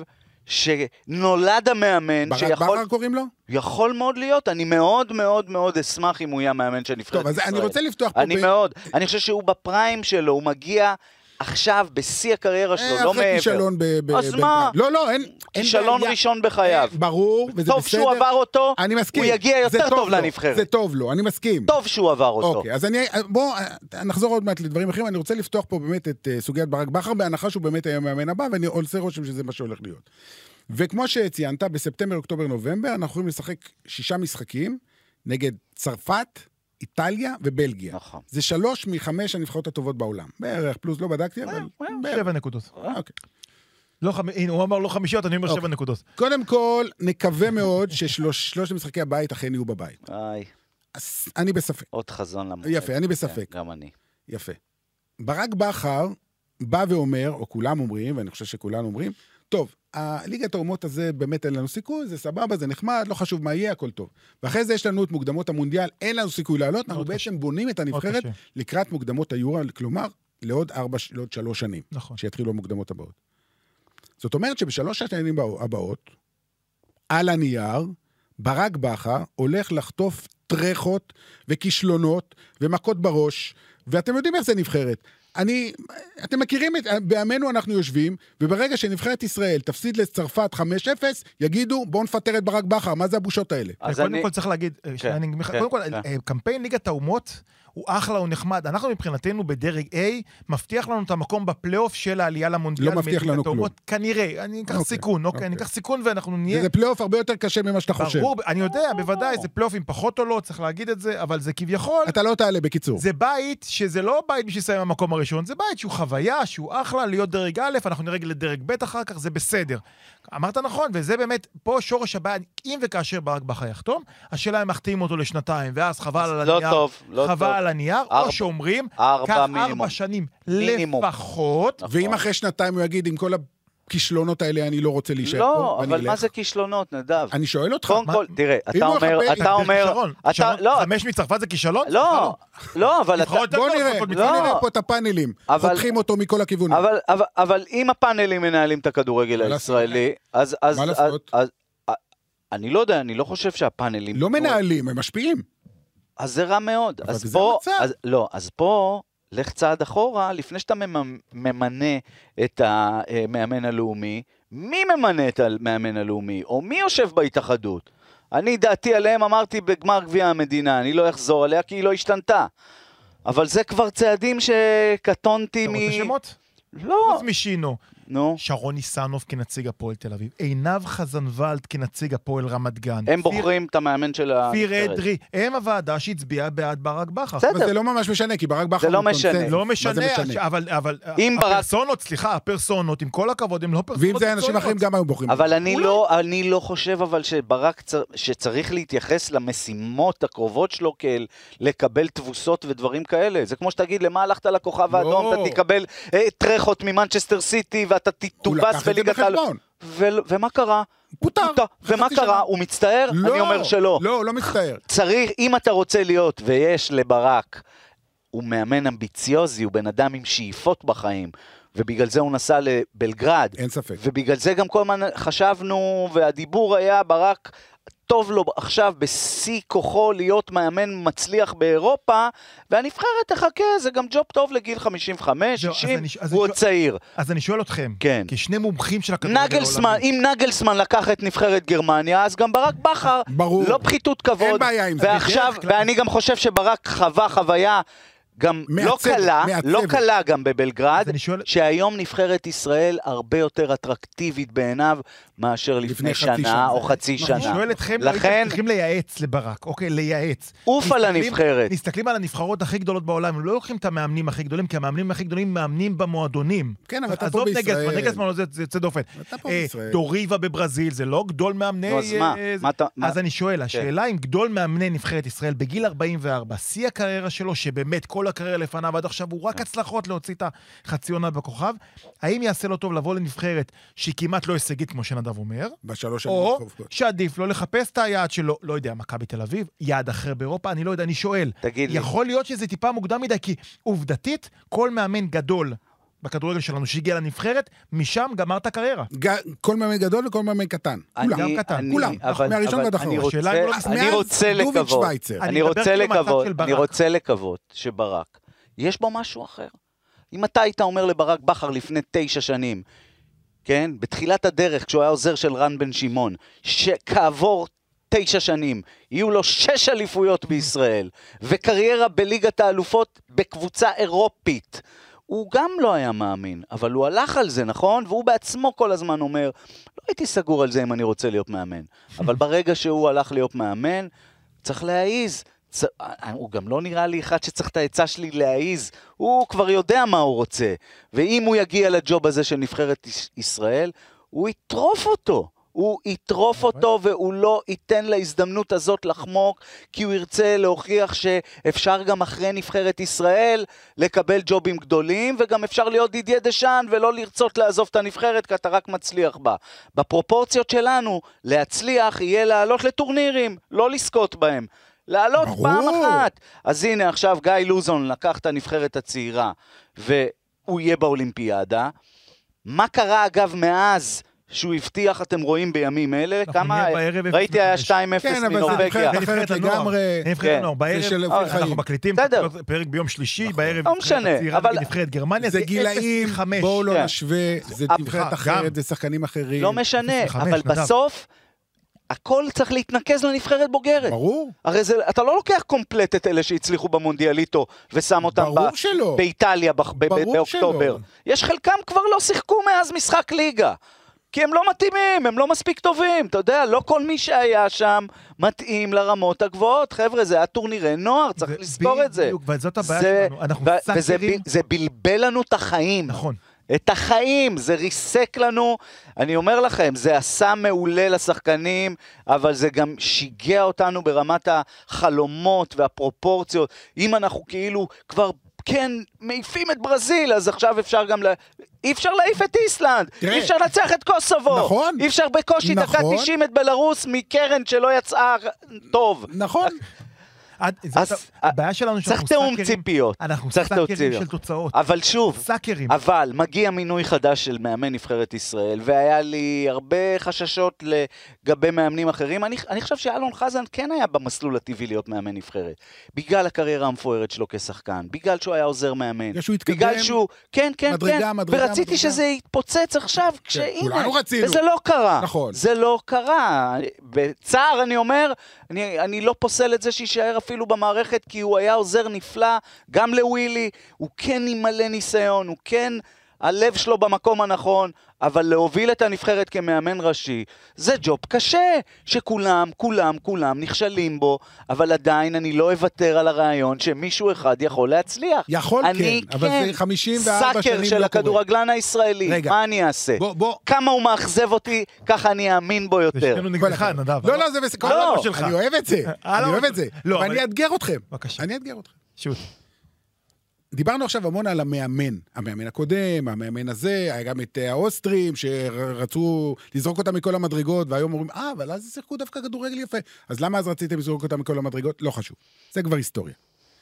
שנולד המאמן שיכול... ברק קוראים לו? יכול מאוד להיות, אני מאוד מאוד מאוד אשמח אם הוא יהיה מאמן של נבחרת ישראל. טוב, אז אני רוצה לפתוח פה... אני מאוד, אני חושב שהוא בפריים שלו, הוא מגיע עכשיו, בשיא הקריירה שלו, לא מעבר. אחרי כישלון ב... אז מה? לא, לא, אין... כישלון ראשון בחייו. ברור, וזה בסדר. טוב שהוא עבר אותו, אני מסכים. הוא יגיע יותר טוב לנבחרת. זה טוב לו, אני מסכים. טוב שהוא עבר אותו. אוקיי, אז אני... בוא, נחזור עוד מעט לדברים אחרים. אני רוצה לפתוח פה באמת את סוגיית ברק בכר, בהנחה שהוא באמת היה מאמן הבא, ואני עושה רושם שזה מה שהולך להיות. וכמו שציינת, בספטמבר, אוקטובר, נובמבר, אנחנו יכולים לשחק שישה משחקים נגד צרפת, איטליה ובלגיה. נכון. זה שלוש מחמש הנבחרות הטובות בעולם. בערך, פלוס לא בדקתי, אבל... שבע נקודות. אוקיי. הנה, הוא אמר לא חמישיות, אני אומר שבע נקודות. קודם כל, נקווה מאוד ששלוש משחקי הבית אכן יהיו בבית. איי. אני בספק. עוד חזון למועד. יפה, אני בספק. גם אני. יפה. ברק בכר בא ואומר, או כולם אומרים, ואני חושב שכולנו אומרים, טוב, הליגת האומות הזה באמת אין לנו סיכוי, זה סבבה, זה נחמד, לא חשוב מה יהיה, הכל טוב. ואחרי זה יש לנו את מוקדמות המונדיאל, אין לנו סיכוי לעלות, אנחנו בעצם בונים את הנבחרת לקראת מוקדמות היורו, כלומר, לעוד ארבע, לעוד שלוש שנים, שיתחילו המוקדמות הבאות. זאת אומרת שבשלוש השנים הבאות, על הנייר, ברק בכר הולך לחטוף טרחות וכישלונות ומכות בראש, ואתם יודעים איך זה נבחרת. אני, אתם מכירים את, בימינו אנחנו יושבים, וברגע שנבחרת ישראל תפסיד לצרפת חמש אפס, יגידו, בואו נפטר את ברק בכר, מה זה הבושות האלה? קודם כל צריך להגיד, קודם כל, קמפיין ליגת האומות, הוא אחלה, הוא נחמד. אנחנו מבחינתנו בדרג A, מבטיח לנו את המקום בפלייאוף של העלייה למונדיאל. לא מבטיח לנו כלום. כנראה, אני אקח סיכון, אוקיי, אני אקח סיכון ואנחנו נהיה... זה פלייאוף הרבה יותר קשה ממה שאתה חושב. ברור, אני יודע, בוודאי, זה פלייאוף עם פחות או לא, צריך להגיד את זה, אבל זה כביכול... אתה לא תעלה בקיצור. זה בית שזה לא בית בשביל לסיים המקום הראשון, זה בית שהוא חוויה, שהוא אחלה, להיות דרג א', אנחנו נראה לדרג ב' אחר כך, זה בסדר. אמרת נכון, וזה באמת, פה שורש הבעיה, אם וכאשר ברק בכר יחתום, השאלה אם מחתימים אותו לשנתיים, ואז חבל על הנייר, לא טוב, לא חבל טוב. על הנייר, או שאומרים, כך ארבע שנים לפחות. ואם אחרי שנתיים הוא יגיד, עם כל הכישלונות האלה אני לא רוצה להישאר פה, לא, אבל מה זה כישלונות, נדב? אני שואל אותך. קודם כל, תראה, אתה אומר, אתה אומר, חמש מצרפת זה כישלון? לא, לא, אבל אתה... בוא נראה, בוא נראה פה את הפאנלים, פותחים אותו מכל הכיוונים. אבל אם הפאנלים מנהלים את הכדורגל הישראלי, אז... מה לעשות? אני לא יודע, אני לא חושב שהפאנלים... לא מנהלים, הם משפיעים. אז זה רע מאוד. אז פה... לא, אז פה... לך צעד אחורה, לפני שאתה ממנה את המאמן הלאומי, מי ממנה את המאמן הלאומי? או מי יושב בהתאחדות? אני דעתי עליהם אמרתי בגמר גביע המדינה, אני לא אחזור עליה כי היא לא השתנתה. אבל זה כבר צעדים שקטונתי מ... אתה רוצה שמות? לא. חוץ משינו. נו. שרון ניסנוב כנציג הפועל תל אביב, עינב חזנוולד כנציג הפועל רמת גן. הם בוחרים את המאמן של ה... פיר אדרי, הם הוועדה שהצביעה בעד ברק בכר. אבל זה לא ממש משנה, כי ברק בכר... זה לא משנה. לא משנה, אבל הפרסונות, סליחה, הפרסונות, עם כל הכבוד, הם לא פרסונות. ואם זה אנשים אחרים גם היו בוחרים. אבל אני לא חושב אבל שברק שצריך להתייחס למשימות הקרובות שלו כאל לקבל תבוסות ודברים כאלה. זה כמו שתגיד, למה הלכת לכוכב האדום, אתה תקבל טרחות ממנצ'סטר סיטי ואתה תתובס בליגת העל... ומה קרה? פוטר. ומה קרה? הוא מצטער? אני אומר שלא. לא, לא מצטער. צריך, אם אתה רוצה להיות, ויש לברק, הוא מאמן אמביציוזי, הוא בן אדם עם שאיפות בחיים, ובגלל זה הוא נסע לבלגרד. אין ספק. ובגלל זה גם כל הזמן חשבנו, והדיבור היה ברק... טוב לו עכשיו בשיא כוחו להיות מאמן מצליח באירופה, והנבחרת תחכה, זה גם ג'וב טוב לגיל חמישים וחמש, שישים, הוא עוד צעיר. אז אני שואל אתכם, כן. כשני מומחים של הכדורגל העולמי. אם נגלסמן לקח את נבחרת גרמניה, אז גם ברק בכר, לא פחיתות כבוד. אין בעיה עם זה. ועכשיו, ואני גם חושב שברק חווה חוויה, גם לא קלה, לא קלה גם בבלגרד, שהיום נבחרת ישראל הרבה יותר אטרקטיבית בעיניו מאשר לפני שנה או חצי שנה. אני שואל אתכם, לכן צריכים לייעץ לברק, אוקיי, לייעץ. אוף על הנבחרת. מסתכלים על הנבחרות הכי גדולות בעולם, הם לא לוקחים את המאמנים הכי גדולים, כי המאמנים הכי גדולים מאמנים במועדונים. כן, אבל אתה פה בישראל. נגלסמן, זה יוצא דופן. דוריבה בברזיל, זה לא גדול מאמני... אז אני שואל, השאלה אם גדול מאמני נבחרת ישראל בגיל ארבעים וארבע, שיא הקריירה שלו, שבאמת כל הקריירה לפניו עד עכשיו הוא רק הצלחות להוציא את החצי עונה בכוכב, האם יעשה לו טוב לבוא לנבחרת שהיא כמעט לא הישגית כמו שנדב אומר, או שעדיף לא לחפש את היעד שלו, לא יודע, מכבי תל אביב, יעד אחר באירופה, אני לא יודע, אני שואל. יכול להיות שזה טיפה מוקדם מדי, כי עובדתית כל מאמן גדול בכדורגל שלנו שהגיע לנבחרת, משם גמר את הקריירה. כל מאמן גדול וכל מאמן קטן. כולם קטן, כולם. מהראשון ועד אחרון. אני רוצה לקוות, אני רוצה לקוות, אני רוצה לקוות שברק, יש בו משהו אחר. אם אתה היית אומר לברק בכר לפני תשע שנים, כן? בתחילת הדרך, כשהוא היה עוזר של רן בן שמעון, שכעבור תשע שנים, יהיו לו שש אליפויות בישראל, וקריירה בליגת האלופות בקבוצה אירופית, הוא גם לא היה מאמין, אבל הוא הלך על זה, נכון? והוא בעצמו כל הזמן אומר, לא הייתי סגור על זה אם אני רוצה להיות מאמן. אבל ברגע שהוא הלך להיות מאמן, צריך להעיז. צ... הוא גם לא נראה לי אחד שצריך את העצה שלי להעיז. הוא כבר יודע מה הוא רוצה. ואם הוא יגיע לג'וב הזה של נבחרת ישראל, הוא יטרוף אותו. הוא יטרוף אותו והוא לא ייתן להזדמנות הזאת לחמוק, כי הוא ירצה להוכיח שאפשר גם אחרי נבחרת ישראל לקבל ג'ובים גדולים, וגם אפשר להיות דידיה דשאן ולא לרצות לעזוב את הנבחרת, כי אתה רק מצליח בה. בפרופורציות שלנו, להצליח יהיה לעלות לטורנירים, לא לזכות בהם. לעלות ברור. פעם אחת. אז הנה עכשיו גיא לוזון לקח את הנבחרת הצעירה, והוא יהיה באולימפיאדה. מה קרה אגב מאז שהוא הבטיח, אתם רואים בימים אלה, כמה, ראיתי היה שתיים אפס מנורווגיה. נבחרת לגמרי, נבחרת הנוער, בערב, אנחנו מקליטים פרק ביום שלישי, בערב נבחרת גרמניה, זה גילאים, בואו לא נשווה, זה נבחרת אחרת, זה שחקנים אחרים. לא משנה, אבל בסוף, הכל צריך להתנקז לנבחרת בוגרת. ברור. הרי זה, אתה לא לוקח קומפלט את אלה שהצליחו במונדיאליטו, ושם אותם ב- באיטליה באוקטובר. יש חלקם כבר לא שיחקו מאז משחק ליגה. כי הם לא מתאימים, הם לא מספיק טובים, אתה יודע, לא כל מי שהיה שם מתאים לרמות הגבוהות, חבר'ה, זה היה טורנירי נוער, צריך לזכור את זה. בדיוק, וזאת הבעיה שלנו, אנחנו סאקרים. וזה בלבל לנו את החיים. נכון. את החיים, זה ריסק לנו, אני אומר לכם, זה עשה מעולה לשחקנים, אבל זה גם שיגע אותנו ברמת החלומות והפרופורציות, אם אנחנו כאילו כבר, כן, מעיפים את ברזיל, אז עכשיו אפשר גם, לה... אי אפשר להעיף את איסלנד, תראה. אי אפשר לצח את קוסובו, נכון. אי אפשר בקושי דקה נכון. תשעים את בלרוס מקרן שלא יצאה טוב. נכון. הבעיה שלנו צריך תאום ציפיות, אנחנו סאקרים של תוצאות, אבל שוב, סאקרים. אבל מגיע מינוי חדש של מאמן נבחרת ישראל, והיה לי הרבה חששות לגבי מאמנים אחרים. אני, אני חושב שאלון חזן כן היה במסלול הטבעי להיות מאמן נבחרת, בגלל הקריירה המפוארת שלו כשחקן, בגלל שהוא היה עוזר מאמן, בגלל שהוא, כן, כן, מדרגה, כן, מדרגה, ורציתי מדרגה. שזה יתפוצץ עכשיו, כן, כשהנה, כולנו רצינו. וזה לא קרה, נכון. זה לא קרה, בצער אני אומר, אני, אני לא פוסל את זה שישאר אפילו במערכת, כי הוא היה עוזר נפלא, גם לווילי, הוא כן עם מלא ניסיון, הוא כן, הלב שלו במקום הנכון, אבל להוביל את הנבחרת כמאמן ראשי, זה ג'וב קשה, שכולם, כולם, כולם נכשלים בו, אבל עדיין אני לא אוותר על הרעיון שמישהו אחד יכול להצליח. יכול כן, אבל כן, זה חמישים וארבע שנים לא קורה. סאקר של הכדורגלן הישראלי, רגע, מה אני אעשה? בוא, בוא. כמה הוא מאכזב אותי, ככה אני אאמין בו יותר. זה שנינו נגדך, נדב. לא, לא, זה בסדר, לא. אני אוהב את זה, אני אוהב את זה, לא, ואני אבל... אאתגר אתכם, בבקשה. אני אאתגר אתכם. שוט. דיברנו עכשיו המון על המאמן, המאמן הקודם, המאמן הזה, היה גם את האוסטרים שרצו לזרוק אותם מכל המדרגות, והיום אומרים, אה, אבל אז שיחקו דווקא כדורגל יפה, אז למה אז רציתם לזרוק אותם מכל המדרגות? לא חשוב, זה כבר היסטוריה.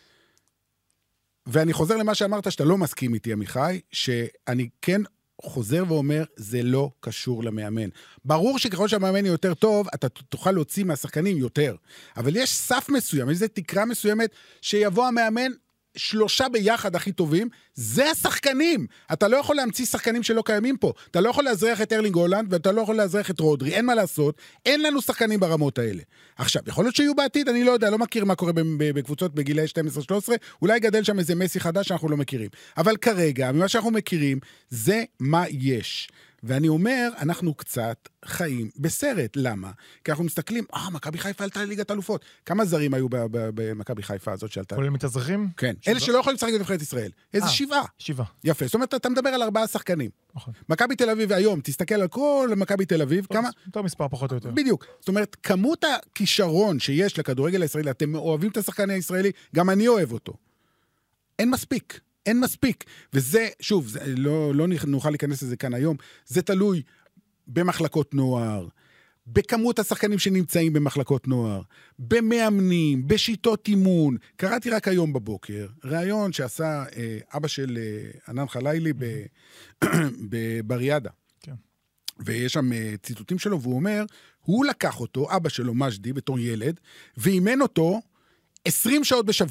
ואני חוזר למה שאמרת, שאתה לא מסכים איתי, עמיחי, שאני כן חוזר ואומר, זה לא קשור למאמן. ברור שככל שהמאמן יותר טוב, אתה תוכל להוציא מהשחקנים יותר, אבל יש סף מסוים, איזו תקרה מסוימת, שיבוא המאמן, שלושה ביחד הכי טובים, זה השחקנים. אתה לא יכול להמציא שחקנים שלא קיימים פה. אתה לא יכול להזריח את ארלינג הולנד, ואתה לא יכול להזריח את רודרי. אין מה לעשות. אין לנו שחקנים ברמות האלה. עכשיו, יכול להיות שיהיו בעתיד, אני לא יודע, לא מכיר מה קורה בקבוצות בגילי שתים עשרה שלוש עשרה, אולי גדל שם איזה מסי חדש שאנחנו לא מכירים. אבל כרגע, ממה שאנחנו מכירים, זה מה יש. ואני אומר, אנחנו קצת חיים בסרט. למה? כי אנחנו מסתכלים, אה, מכבי חיפה עלתה לליגת אלופות. כמה זרים היו במכבי חיפה הזאת שעלתה? כולל מתאזרחים? כן. אלה שלא יכולים לשחק בנבחרת ישראל. איזה שבעה. שבעה. יפה. זאת אומרת, אתה מדבר על ארבעה שחקנים. מכבי תל אביב היום, תסתכל על כל מכבי תל אביב, כמה? אותו מספר פחות או יותר. בדיוק. זאת אומרת, כמות הכישרון שיש לכדורגל הישראלי, אתם אוהבים את השחקן הישראלי, גם אני אוהב אותו. אין מספיק. אין מספיק, וזה, שוב, זה, לא, לא נוכל להיכנס לזה כאן היום, זה תלוי במחלקות נוער, בכמות השחקנים שנמצאים במחלקות נוער, במאמנים, בשיטות אימון. קראתי רק היום בבוקר, ראיון שעשה אה, אבא של אה, ענן חלילי בבריאדה. כן. ויש שם אה, ציטוטים שלו, והוא אומר, הוא לקח אותו, אבא שלו מג'די, בתור ילד, ואימן אותו עשרים שעות בשבוע.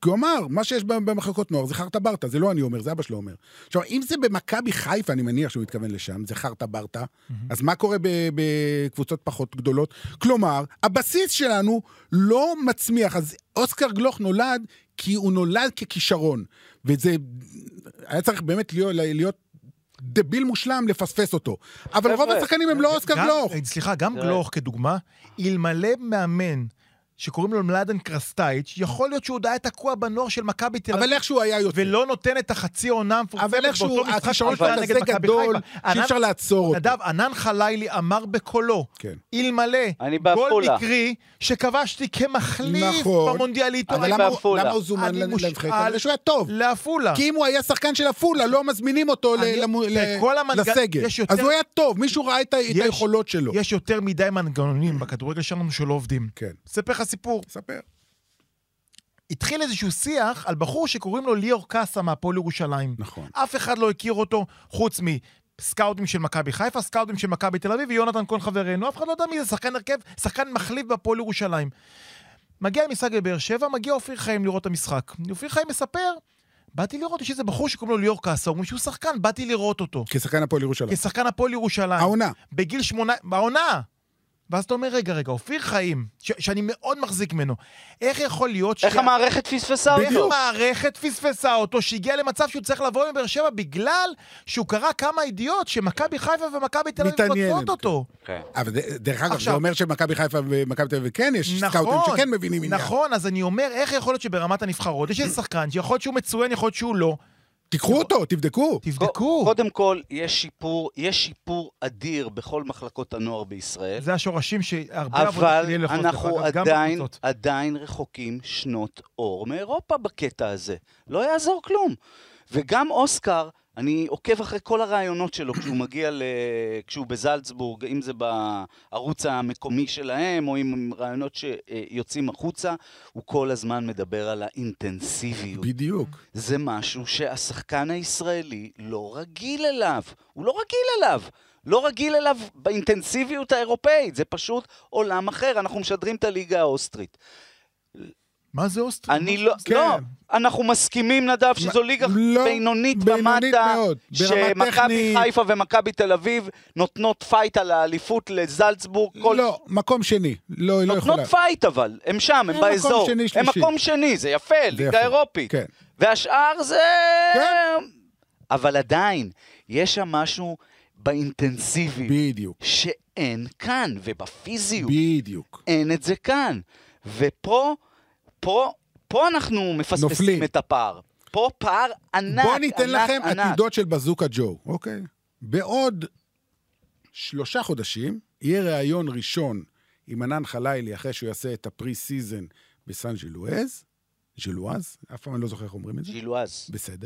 כי הוא אמר, מה שיש במחלקות נוער זה חרטה ברטה, זה לא אני אומר, זה אבא שלו אומר. עכשיו, אם זה במכבי חיפה, אני מניח שהוא מתכוון לשם, זה חרטה ברטה, אז מה קורה בקבוצות פחות גדולות? כלומר, הבסיס שלנו לא מצמיח, אז אוסקר גלוך נולד, כי הוא נולד ככישרון, וזה היה צריך באמת להיות, להיות דביל מושלם לפספס אותו. אבל רוב השחקנים הם לא אוסקר גלוך. סליחה, גם גלוך כדוגמה, אלמלא מאמן, שקוראים לו מלאדן קרסטייץ', יכול להיות שהוא די תקוע בנוער של מכבי תל אביב. אבל איך שהוא היה יוצא. ולא נותן את החצי עונה המפורסמת. אבל איך שהוא, הכישרון שלו כזה גדול, שאי אפשר לעצור אותו. נדב, ענן חלילי אמר בקולו, כן. אלמלא, גול מקרי, שכבשתי כמחליף במונדיאלית. אבל למה הוא זומן לנבחרת? שהוא היה טוב. לאפולה. כי אם הוא היה שחקן של אפולה, לא מזמינים אותו לסגל. אז הוא היה טוב, מישהו ראה את היכולות שלו. יש יותר מדי מנגנונים בכדורגל שלנו שלא עובדים. כן. ספר לך סיפור. ספר. התחיל איזשהו שיח על בחור שקוראים לו ליאור קאסה מהפועל ירושלים. נכון. אף אחד לא הכיר אותו חוץ מסקאוטים של מכבי חיפה, סקאוטים של מכבי תל אביב, ויונתן כהן חברנו. אף אחד לא יודע מי זה, שחקן הרכב, שחקן מחליף בפועל ירושלים. מגיע משחק בבאר שבע, מגיע אופיר חיים לראות את המשחק. אופיר חיים מספר, באתי לראות, יש איזה בחור שקוראים לו ליאור קאסה, הוא שהוא שחקן, באתי לראות אותו. כשחקן הפועל ירושלים. כשחקן הפועל ירושלים. העונה. בגיל שמונה, בעונה. ואז אתה אומר, רגע, רגע, אופיר חיים, ש- שאני מאוד מחזיק ממנו, איך יכול להיות ש... איך המערכת פספסה אותו? איך המערכת פספסה אותו, שהגיע למצב שהוא צריך לבוא מבאר שבע, בגלל שהוא קרא כמה ידיעות שמכבי חיפה ומכבי תל אביב רוצות אותו. אבל דרך אגב, זה אומר שמכבי חיפה ומכבי תל אביב כן, יש סקאוטים שכן מבינים עניין. נכון, אז אני אומר, איך יכול להיות שברמת הנבחרות, יש איזה שחקן, שיכול להיות שהוא מצוין, יכול להיות שהוא לא, תיקחו אותו, תבדקו. תבדקו. קודם כל, יש שיפור, יש שיפור אדיר בכל מחלקות הנוער בישראל. זה השורשים שהרבה עבודה אבל אנחנו עדיין, עדיין רחוקים שנות אור מאירופה בקטע הזה. לא יעזור כלום. וגם אוסקר, אני עוקב אחרי כל הרעיונות שלו כשהוא מגיע ל... כשהוא בזלצבורג, אם זה בערוץ המקומי שלהם, או עם רעיונות שיוצאים החוצה, הוא כל הזמן מדבר על האינטנסיביות. בדיוק. זה משהו שהשחקן הישראלי לא רגיל אליו. הוא לא רגיל אליו. לא רגיל אליו באינטנסיביות האירופאית. זה פשוט עולם אחר. אנחנו משדרים את הליגה האוסטרית. מה זה אוסטריה? אני לא, לא, אנחנו מסכימים נדב שזו ליגה בינונית ומטה, שמכבי חיפה ומכבי תל אביב נותנות פייט על האליפות לזלצבורג. לא, מקום שני, לא יכולה. נותנות פייט אבל, הם שם, הם באזור, הם מקום שני, זה יפה, ליגה אירופית. והשאר זה... אבל עדיין, יש שם משהו באינטנסיביות, בדיוק. שאין כאן, ובפיזיות, בדיוק. אין את זה כאן. ופה... פה, פה אנחנו מפספסים נופלים. את הפער. פה פער ענק, בוא ניתן ענק, לכם ענק. עתידות של בזוקה ג'ו, אוקיי? בעוד שלושה חודשים, יהיה ראיון ראשון עם ענן חלילי, אחרי שהוא יעשה את הפרי סיזן בסן ז'ילואז, ז'ילואז, אף פעם אני לא זוכר איך אומרים את זה. ז'ילואז. בסדר.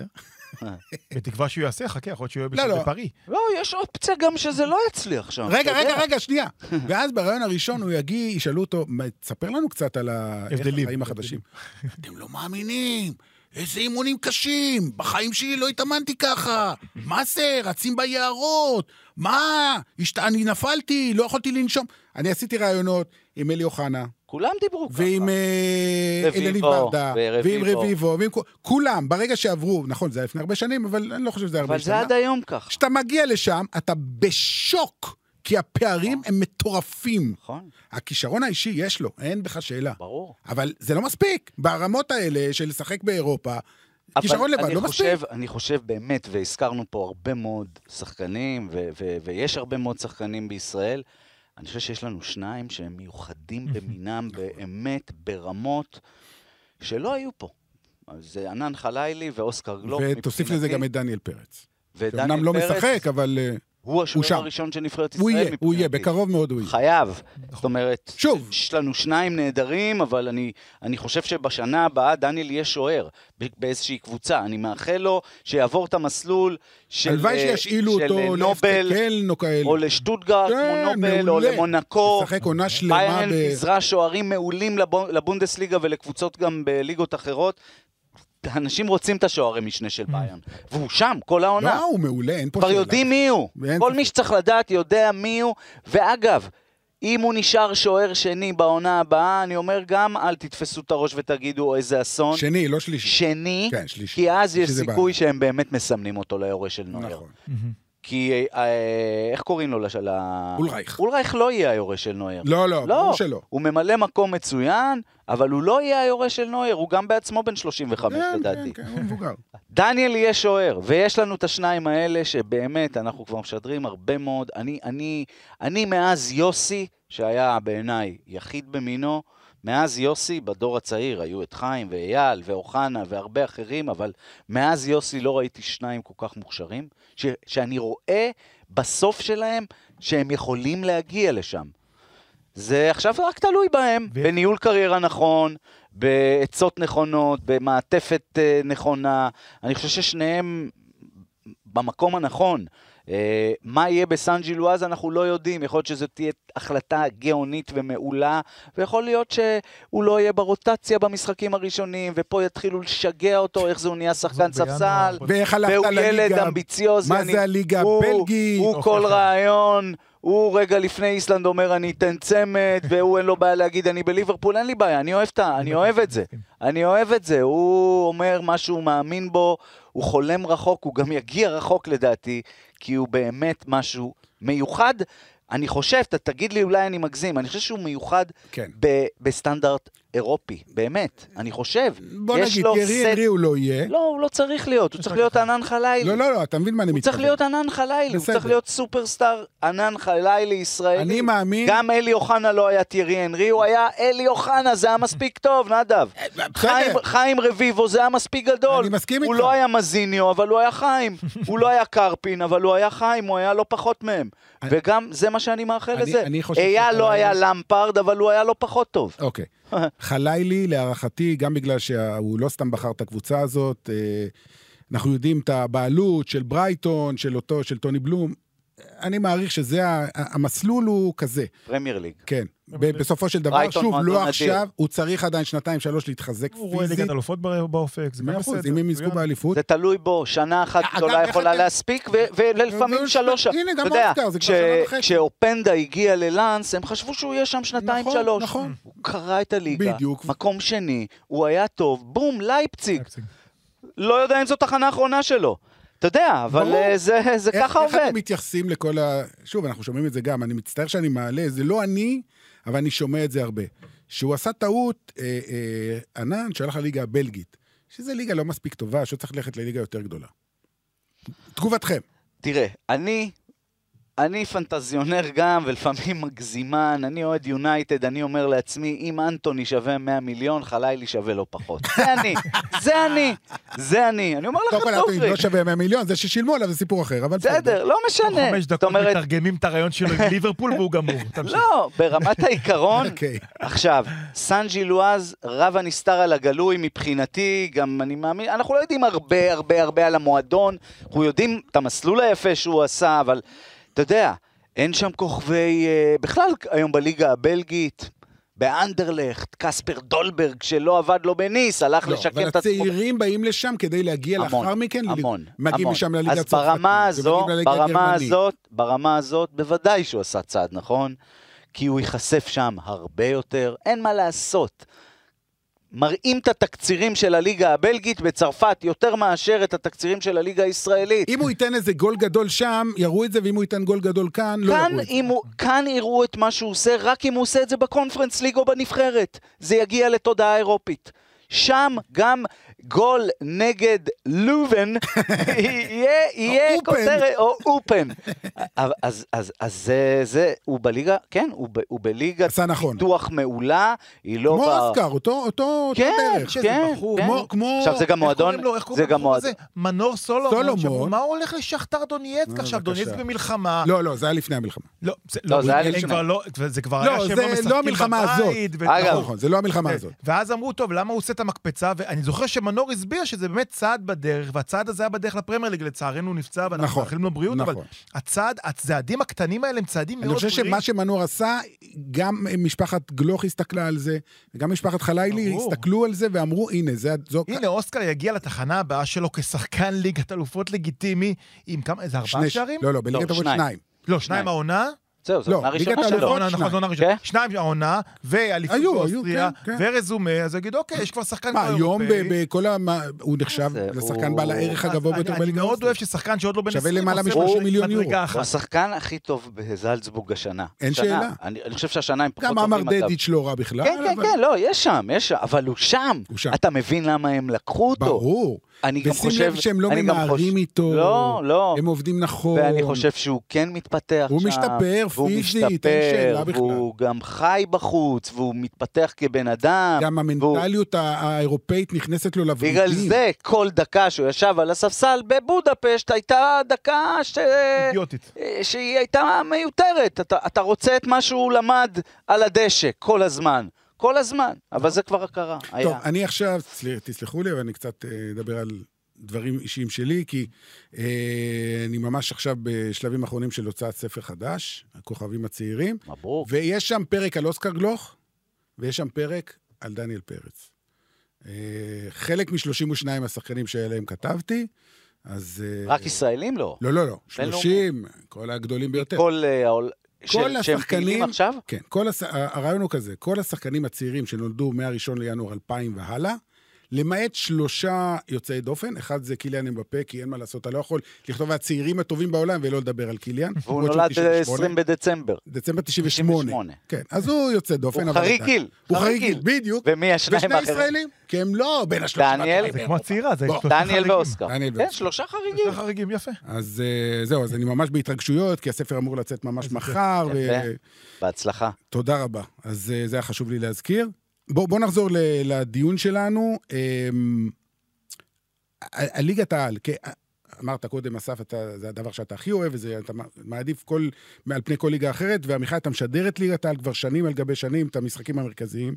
בתקווה שהוא יעשה, חכה, יכול להיות שהוא יהיה בפרי. לא, יש אופציה גם שזה לא יצליח שם. רגע, רגע, רגע, שנייה. ואז בראיון הראשון הוא יגיע, ישאלו אותו, תספר לנו קצת על החיים החדשים. אתם לא מאמינים, איזה אימונים קשים, בחיים שלי לא התאמנתי ככה, מה זה, רצים ביערות, מה, אני נפלתי, לא יכולתי לנשום. אני עשיתי ראיונות עם אלי אוחנה, כולם דיברו ככה. ועם אלני ורדה, ועם רביבו, כולם, ברגע שעברו, נכון, זה היה לפני הרבה שנים, אבל אני לא חושב שזה הרבה שנה. אבל זה עד היום כך. כשאתה מגיע לשם, אתה בשוק, כי הפערים הם מטורפים. נכון. הכישרון האישי יש לו, אין בך שאלה. ברור. אבל זה לא מספיק. ברמות האלה של לשחק באירופה, כישרון לבד, לא מספיק. אני חושב באמת, והזכרנו פה הרבה מאוד שחקנים, ויש הרבה מאוד שחקנים בישראל, אני חושב שיש לנו שניים שהם מיוחדים במינם באמת ברמות שלא היו פה. אז זה ענן חלילי ואוסקר גלוך. ותוסיף לזה גם את דניאל פרץ. ודניאל פרץ. לא משחק, אבל... הוא השוער הראשון של נבחרת ישראל. הוא יהיה, הוא יהיה, בקרוב מאוד הוא יהיה. חייב. זאת אומרת, שוב. יש לנו שניים נהדרים, אבל אני, אני חושב שבשנה הבאה דניאל יהיה שוער באיזושהי קבוצה. אני מאחל לו שיעבור את המסלול של, הלוואי שישאילו אותו נובל, או לשטוטגרט, כמו נובל, או למונקו. משחק עונה שלמה. ביירן פיזרה שוערים מעולים לבונדסליגה ולקבוצות גם בליגות אחרות. אנשים רוצים את השוערי משנה של ביירן, והוא שם, כל העונה. לא, הוא מעולה, אין פה שאלה. כבר יודעים מי הוא. כל מי שצריך לדעת יודע מי הוא, ואגב, אם הוא נשאר שוער שני בעונה הבאה, אני אומר גם, אל תתפסו את הראש ותגידו איזה אסון. שני, לא שלישי. שני, כן, שלישי. כי אז יש שזה סיכוי בעיה. שהם באמת מסמנים אותו ליורש של נויר. נכון. כי, אה, איך קוראים לו לשל ה... אולרייך. אולרייך לא יהיה היורש של נויר. לא, לא, ברור שלא. הוא ממלא מקום מצוין, אבל הוא לא יהיה היורש של נויר, הוא גם בעצמו בן שלושים וחמש כן, לדעתי. כן, כן, הוא מבוגר. דניאל יהיה שוער, ויש לנו את השניים האלה שבאמת אנחנו כבר משדרים הרבה מאוד. אני, אני, אני מאז יוסי, שהיה בעיניי יחיד במינו, מאז יוסי בדור הצעיר, היו את חיים ואייל ואוחנה והרבה אחרים, אבל מאז יוסי לא ראיתי שניים כל כך מוכשרים, ש, שאני רואה בסוף שלהם שהם יכולים להגיע לשם. זה עכשיו רק תלוי בהם, ו... בניהול קריירה נכון, בעצות נכונות, במעטפת uh, נכונה. אני חושב ששניהם במקום הנכון. Uh, מה יהיה בסן ג'ילואז אנחנו לא יודעים, יכול להיות שזו תהיה החלטה גאונית ומעולה, ויכול להיות שהוא לא יהיה ברוטציה במשחקים הראשונים, ופה יתחילו לשגע אותו, איך זה הוא נהיה שחקן ספסל, והוא ילד אמביציוזי. מה זה הליגה הבלגית? הוא כל רעיון, הוא רגע לפני איסלנד אומר אני אתן צמד, והוא אין לו בעיה להגיד אני בליברפול, אין לי בעיה, אני אוהב, אני אוהב את זה, אני אוהב את זה, הוא אומר משהו, מאמין בו, הוא חולם רחוק, הוא גם יגיע רחוק לדעתי, כי הוא באמת משהו מיוחד. אני חושב, אתה תגיד לי אולי אני מגזים, אני חושב שהוא מיוחד כן. ב- בסטנדרט אירופי, באמת, אני חושב. בוא נגיד, ירי אנרי הוא לא יהיה. לא, הוא לא צריך להיות, הוא צריך להיות ענן חלילי. לא, לא, לא, אתה מבין מה אני מתכוון. הוא צריך להיות ענן חלילי, הוא צריך להיות סופרסטאר ענן חלילי ישראלי. אני מאמין. גם אלי אוחנה לא היה ירי אנרי, הוא היה אלי אוחנה, זה היה מספיק טוב, נדב. חיים רביבו, זה היה מספיק גדול. אני מסכים איתך. הוא לא היה מזיניו, אבל הוא היה חיים. הוא לא היה קרפין, אבל הוא היה חיים, הוא היה לא פחות מהם. וגם זה מה שאני מאחל לזה. אייל לא היה למפרד, אבל הוא היה לא פחות טוב. אוקיי. חלילי, להערכתי, גם בגלל שהוא לא סתם בחר את הקבוצה הזאת, אנחנו יודעים את הבעלות של ברייטון, של אותו, של טוני בלום, אני מעריך שזה, המסלול הוא כזה. פרמייר ליג. כן. בסופו של דבר, שוב, לא עכשיו, הוא צריך עדיין שנתיים, שלוש להתחזק פיזית. הוא רואה ליגת אלופות באופק, זה גם בסדר. אם הם יזכו באליפות. זה תלוי בו, שנה אחת גדולה יכולה להספיק, ולפעמים שלוש. הנה, גם אוסקר, זה כבר שנה וחצי. כשאופנדה הגיע ללנס, הם חשבו שהוא יהיה שם שנתיים, שלוש. נכון, הוא קרא את הליגה, בדיוק. מקום שני, הוא היה טוב, בום, לייפציג. לא יודע אם זו תחנה האחרונה שלו. אתה יודע, אבל זה, זה ככה עובד. איך אתם מתייחסים לכל ה... שוב, אנחנו שומעים את זה גם, אני מצטער שאני מעלה, זה לא אני, אבל אני שומע את זה הרבה. שהוא עשה טעות, אה, אה, ענן שהלך לליגה הבלגית, שזה ליגה לא מספיק טובה, שהוא צריך ללכת לליגה יותר גדולה. תגובתכם. תראה, אני... אני פנטזיונר גם, ולפעמים מגזימן, אני אוהד יונייטד, אני אומר לעצמי, אם אנטוני שווה מאה מיליון, חלילי שווה לא פחות. זה אני, זה אני, זה אני. אני אומר לך, טוב, אנטוני לא שווה מאה מיליון, זה ששילמו עליו, זה סיפור אחר, אבל בסדר, לא משנה. חמש דקות מתרגמים את הרעיון שלו עם ליברפול, והוא גמור. לא, ברמת העיקרון, עכשיו, סן ג'ילואז, רב הנסתר על הגלוי מבחינתי, גם אני מאמין, אנחנו לא יודעים הרבה, הרבה, הרבה על המועדון, אנחנו יודעים את המסלול היפה שהוא עשה, אבל אתה יודע, אין שם כוכבי, בכלל היום בליגה הבלגית, באנדרלכט, קספר דולברג, שלא עבד לו בניס, הלך לשקם את עצמו. אבל הצעירים באים לשם כדי להגיע לאחר מכן, המון, מגיעים משם לליגה הצרפתית. אז ברמה הזו, ברמה הזאת, ברמה הזאת, בוודאי שהוא עשה צעד נכון, כי הוא ייחשף שם הרבה יותר, אין מה לעשות. מראים את התקצירים של הליגה הבלגית בצרפת יותר מאשר את התקצירים של הליגה הישראלית. אם הוא ייתן איזה גול גדול שם, יראו את זה, ואם הוא ייתן גול גדול כאן, לא יראו את זה. הוא, כאן יראו את מה שהוא עושה, רק אם הוא עושה את זה בקונפרנס ליג או בנבחרת. זה יגיע לתודעה אירופית. שם גם גול נגד לובן יהיה כותרת, או אופן. אז זה, זה, הוא בליגה, כן, הוא בליגה פיתוח מעולה, היא לא... כמו אוסקר, אותו דרך. כן, כן. עכשיו זה גם מועדון, זה גם מועדון. מנור סולומון, מה הוא הולך לשכתר דונייצק עכשיו? דונייצק במלחמה. לא, לא, זה היה לפני המלחמה. לא, זה כבר היה שבע משחקים בבית. נכון, זה לא המלחמה הזאת. ואז אמרו, טוב, למה הוא עושה את המקפצה? ואני זוכר שמנור הסביר שזה באמת צעד בדרך, והצעד הזה היה בדרך לפרמייר ליג, לצערנו נפצע, ואנחנו מאחלים לו בריאות, אבל הצעד, הצעדים הקטנים האלה הם צעדים מאוד בריאים. אני חושב שמה שמנור עשה, גם משפחת גלוך הסתכלה על זה, וגם משפחת חלילי הסתכלו על זה, ואמרו, הנה, זו... הנה, אוסקר יגיע לתחנה הבאה שלו כשחקן ליגת אלופות לגיטימי, עם כמה, איזה ארבעה שערים? לא, לא, בליגת אלופות שניים. לא, שניים העונה? זהו, זו עונה ראשונה שלו. נכון, זו עונה ראשונה. שניים העונה, ואליפות באוסטריה, ורזומה, אז יגיד, אוקיי, יש כבר שחקן מה, היום בכל ה... הוא נחשב לשחקן בעל הערך הגבוה ביותר בליגה. אני מאוד אוהב ששחקן שעוד לא בן שווה למעלה מ-שלושים מיליון יורו. הוא השחקן הכי טוב בזלצבורג השנה. אין שאלה. אני חושב שהשנה הם פחות טובים. גם אמר דדיץ' לא רע בכלל. כן, כן, כן, לא, יש שם, יש שם, אבל הוא שם. אתה מבין למה הם לקחו אותו? ברור. אני גם חושב... ושים לב שהם לא ממהרים איתו. לא, לא. הם עובדים נכון. ואני חושב שהוא כן מתפתח שם. הוא משתפר פיזית, אין שאלה בכלל. והוא גם חי בחוץ, והוא מתפתח כבן אדם. גם המנטליות האירופאית נכנסת לו לברידים. בגלל זה, כל דקה שהוא ישב על הספסל בבודפשט, הייתה דקה ש... אידיוטית. שהיא הייתה מיותרת. אתה, אתה רוצה את מה שהוא למד על הדשא כל הזמן. כל הזמן, אבל זה כבר הכרה. טוב, אני עכשיו, תסלחו לי, אבל אני קצת אדבר על דברים אישיים שלי, כי אני ממש עכשיו בשלבים האחרונים של הוצאת ספר חדש, הכוכבים הצעירים, ויש שם פרק על אוסקר גלוך, ויש שם פרק על דניאל פרץ. חלק מ-שלושים ושניים השחקנים שעליהם כתבתי, אז... רק ישראלים לא? לא, לא, לא. שלושים, כל הגדולים ביותר. כל... כל השחקנים, עכשיו? כן, כל הש... הרעיון הוא כזה, כל השחקנים הצעירים שנולדו מהראשון לינואר אלפיים והלאה, למעט שלושה יוצאי דופן, אחד זה קיליאן אמבפה, כי אין מה לעשות, אתה לא יכול לכתוב הצעירים הטובים בעולם ולא לדבר על קיליאן. והוא נולד עשרים בדצמבר. דצמבר תשעים ושמונה. כן, אז הוא יוצא דופן. הוא חריג גיל. הוא חריג גיל, בדיוק. ומי השניים האחרים? ושני ישראלים, כי הם לא בין השלושה. דניאל. זה כמו הצעירה, זה שלושה חריגים. דניאל ואוסקר. כן, שלושה חריגים. שלושה חריגים, יפה. אז זהו, אז אני ממש בהתרגשויות, כי הספר אמור לצאת ממש מחר. בהצלחה. תודה רבה. אז זה היה חשוב לי להזכיר. בוא, בוא נחזור לדיון שלנו. הליגת העל, אמרת קודם, אסף, אתה, זה הדבר שאתה הכי אוהב, וזה, אתה מעדיף כל, על פני כל ליגה אחרת, ועמיחי, אתה משדר את ליגת העל כבר שנים על גבי שנים, את המשחקים המרכזיים.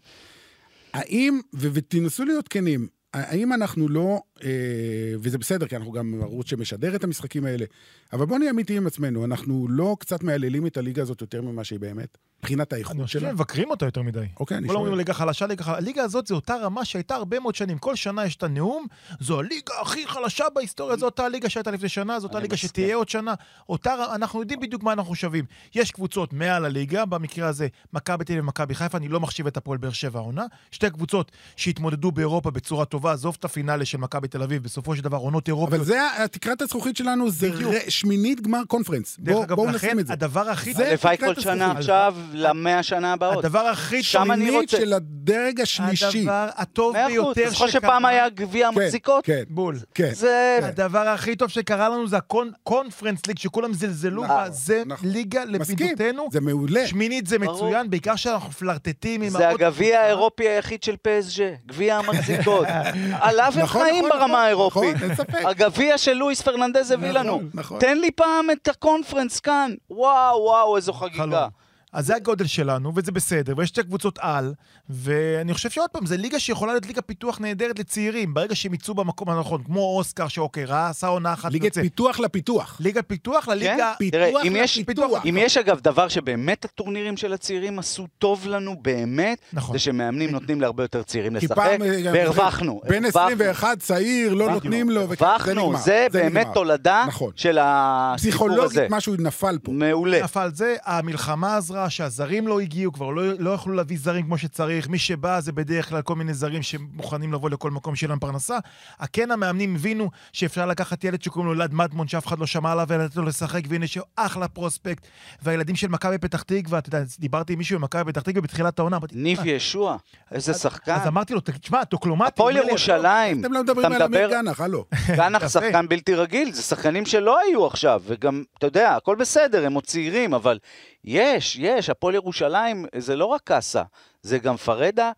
האם, ו, ותנסו להיות כנים, האם אנחנו לא, אה, וזה בסדר, כי אנחנו גם ערוץ שמשדר את המשחקים האלה, אבל בואו נהיה אמיתיים עם עצמנו, אנחנו לא קצת מעללים את הליגה הזאת יותר ממה שהיא באמת, מבחינת האיכות שלה. אני חושב שמבקרים אותה יותר מדי. אוקיי, אני שואל. כל אומרים ליגה חלשה, ליגה חלשה. הליגה הזאת זו אותה רמה שהייתה הרבה מאוד שנים. כל שנה יש את הנאום, זו הליגה הכי חלשה בהיסטוריה, זו אותה הליגה שהייתה לפני שנה, זו אותה ליגה שתהיה עוד שנה. אותה, אנחנו יודעים בדיוק מה אנחנו שווים. יש קבוצות מעל הליגה, במקרה הזה מכבי תל אביב ומכבי חיפה, אני לא מחשיב את הפועל באר שבע העונה. שתי קבוצות שהתמודדו באירופה בצורה טובה, עזוב את הפינאלה של מכבי תל אביב, בסופו של דבר עונות אירופיות. אבל זה, תקרת הזכוכית שלנו, זה שמינית גמר קונפרנס. בואו נשים את זה. הדבר הכי הלוואי כל שנה עכשיו למאה שנה הבאות. הדבר הכי שמינית של הדרג השלישי. הדבר הטוב ביותר שקרה. זכור שפעם היה גביע המחזיקות? כן, בול. זה... הדבר הכי טוב שקרה לנו זה הקונפרנס ליג, שכולם זלזלו בה, זה ליגה לפידותינו. זה מעולה. שמינית זה מצוין, בעיקר שאנחנו פלרטטים עם... זה הגביע האירופי היחיד של פי אס ג'י, גביע המחזיקות. עליו הם חיים ברמה האירופית. הגביע של לואיס פרננדז הביא לנו. תן לי פעם את הקונפרנס כאן. וואו, וואו, איזו חגיגה. אז זה הגודל שלנו, וזה בסדר, ויש שתי קבוצות על, ואני חושב שעוד פעם, זה ליגה שיכולה להיות ליגה פיתוח נהדרת לצעירים, ברגע שהם יצאו במקום הנכון, כמו אוסקר שאוקיי, ראה, עשה עונה אחת. ליגת פיתוח לפיתוח. ליגת פיתוח לליגה פיתוח לפיתוח. אם יש אגב דבר שבאמת הטורנירים של הצעירים עשו טוב לנו באמת, זה שמאמנים נותנים להרבה יותר צעירים לשחק, והרווחנו. בין עשרים ואחת צעיר, לא נותנים לו, הרווחנו, זה באמת תולדה של הסיפור הזה. פסיכולוגית משהו נפל פה. מעולה. נפל זה, המלחמה עזרה שהזרים לא הגיעו, כבר לא, לא יכלו להביא זרים כמו שצריך, מי שבא זה בדרך כלל כל מיני זרים שמוכנים לבוא לכל מקום שיהיה להם פרנסה. הכן המאמנים הבינו שאפשר לקחת ילד שקוראים לו לד מדמון, שאף אחד לא שמע עליו ולתת לו לשחק, והנה שאחלה פרוספקט, והילדים של מכבי פתח תקווה, אתה יודע, דיברתי עם מישהו במכבי פתח תקווה בתחילת העונה, ניב ישוע, איזה שחקן. אז אמרתי לו, תשמע, טוקלומטי. הפועל ירושלים. אתם לא מדברים על אמיר גנח, הלו. גנח שחקן בלתי רגיל, זה שחקנים שלא היו עכשיו, וגם, אתה יודע, הכל בסדר, הם עוד צעירים, אבל יש, יש, הפועל ירושלים, זה לא רק קאסה, זה גם פרדה,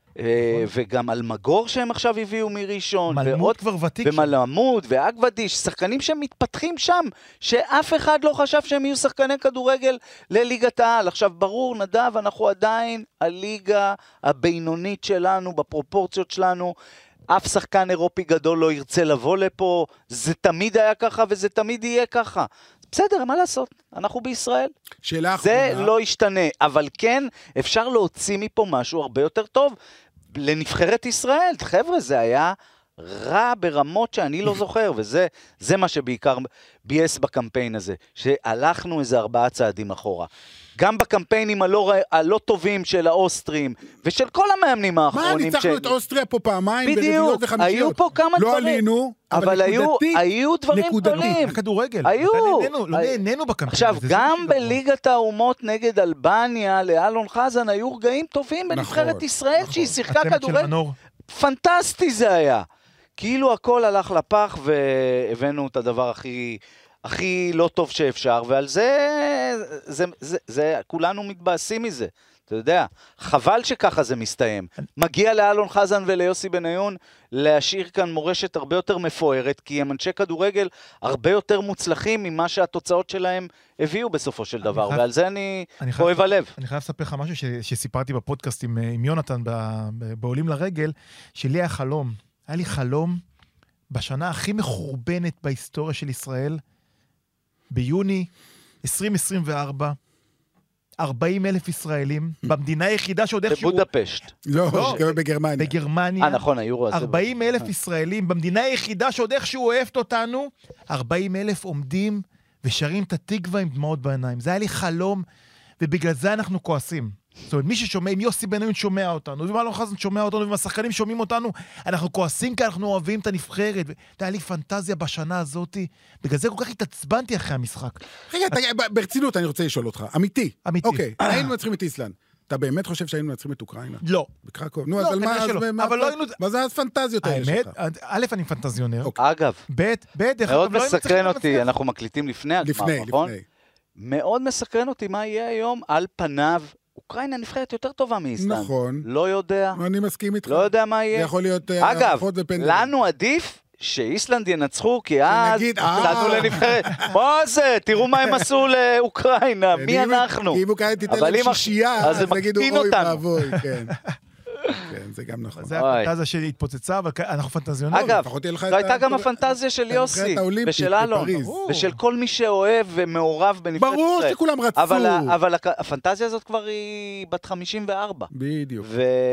וגם אלמגור שהם עכשיו הביאו מראשון, מלמוד כבר ותיק, ומלמוד ואגבדיש, שחקנים שמתפתחים שם, שאף אחד לא חשב שהם יהיו שחקני כדורגל לליגת העל. עכשיו ברור, נדב, אנחנו עדיין הליגה הבינונית שלנו, בפרופורציות שלנו, אף שחקן אירופי גדול לא ירצה לבוא לפה, זה תמיד היה ככה וזה תמיד יהיה ככה. בסדר, מה לעשות? אנחנו בישראל. שאלה אחרונה. זה לא ישתנה, אבל כן, אפשר להוציא מפה משהו הרבה יותר טוב לנבחרת ישראל. חבר'ה, זה היה רע ברמות שאני לא זוכר, וזה זה מה שבעיקר בייס בקמפיין הזה, שהלכנו איזה ארבעה צעדים אחורה. גם בקמפיינים הלא, הלא טובים של האוסטרים, ושל כל המאמנים האחרונים. מה, ניצחנו את אוסטריה פה פעמיים, בדיוק, היו פה כמה לא דברים. עלינו, אבל, אבל היו, היו דברים גדולים. הכדורגל. היו. נהנינו, לא נהנינו בקמפיין. עכשיו, גם בליגת האומות נגד אלבניה, לאלון חזן, היו רגעים טובים בנבחרת נכון, ישראל, נכון. שהיא שיחקה כדורגל. פנטסטי זה היה. כאילו הכל הלך לפח, והבאנו את הדבר הכי... הכי לא טוב שאפשר, ועל זה, זה, זה, זה, כולנו מתבאסים מזה. אתה יודע, חבל שככה זה מסתיים. מגיע לאלון חזן וליוסי בניון להשאיר כאן מורשת הרבה יותר מפוארת, כי הם אנשי כדורגל הרבה יותר מוצלחים ממה שהתוצאות שלהם הביאו בסופו של דבר, חייב, ועל זה אני כואב הלב. אני חייב לספר לך משהו ש, שסיפרתי בפודקאסט עם, עם יונתן בעולים לרגל, שלי היה חלום. היה לי חלום בשנה הכי מחורבנת בהיסטוריה של ישראל, ביוני עשרים עשרים וארבע, ארבעים אלף ישראלים, במדינה היחידה שעוד איכשהו... בבודפשט. לא, בגרמניה. בגרמניה. אה, נכון, היורו הזה. ארבעים אלף ישראלים, במדינה היחידה שעוד איכשהו אוהבת אותנו, ארבעים אלף עומדים ושרים את התקווה עם דמעות בעיניים. זה היה לי חלום, ובגלל זה אנחנו כועסים. זאת אומרת, מי ששומע, אם יוסי בניון שומע אותנו, ואם אלון חזן שומע אותנו, ואם השחקנים שומעים אותנו, אנחנו כועסים כי אנחנו אוהבים את הנבחרת. היה לי פנטזיה בשנה הזאת, בגלל זה כל כך התעצבנתי אחרי המשחק. רגע, ברצינות אני רוצה לשאול אותך, אמיתי. אמיתי. אוקיי, היינו מנצחים את איסלנד. אתה באמת חושב שהיינו מנצחים את אוקראינה? לא. בקרקוב. נו, אז מה זה הפנטזיות האלה שלך? האמת, א', אני פנטזיונר. אגב, ב', ב', מאוד מסקרן אותי, אנחנו מקליטים לפני הגמר, נכון? לפני. מאוד מסקרן אותי מה יהיה היום על פניו. אוקראינה נבחרת יותר טובה מאיסלנד. נכון. לא יודע. אני מסכים איתך. לא יודע מה יהיה. זה יכול להיות... אגב, לנו עדיף שאיסלנד ינצחו, כי אז נתנו לנבחרת. מה זה? תראו מה הם עשו לאוקראינה. מי אנחנו? כי אם אוקראינה תיתן להם שישייה, אז הם מקטין אותנו. כן. כן, זה גם נכון. זה הפנטזיה שהתפוצצה, אבל אנחנו פנטזיונרים. אגב, זו הייתה גם הפנטזיה של יוסי, ושל אלון, ושל כל מי שאוהב ומעורב בנבחרת ישראל. ברור שכולם רצו. אבל הפנטזיה הזאת כבר היא בת חמישים וארבע. בדיוק.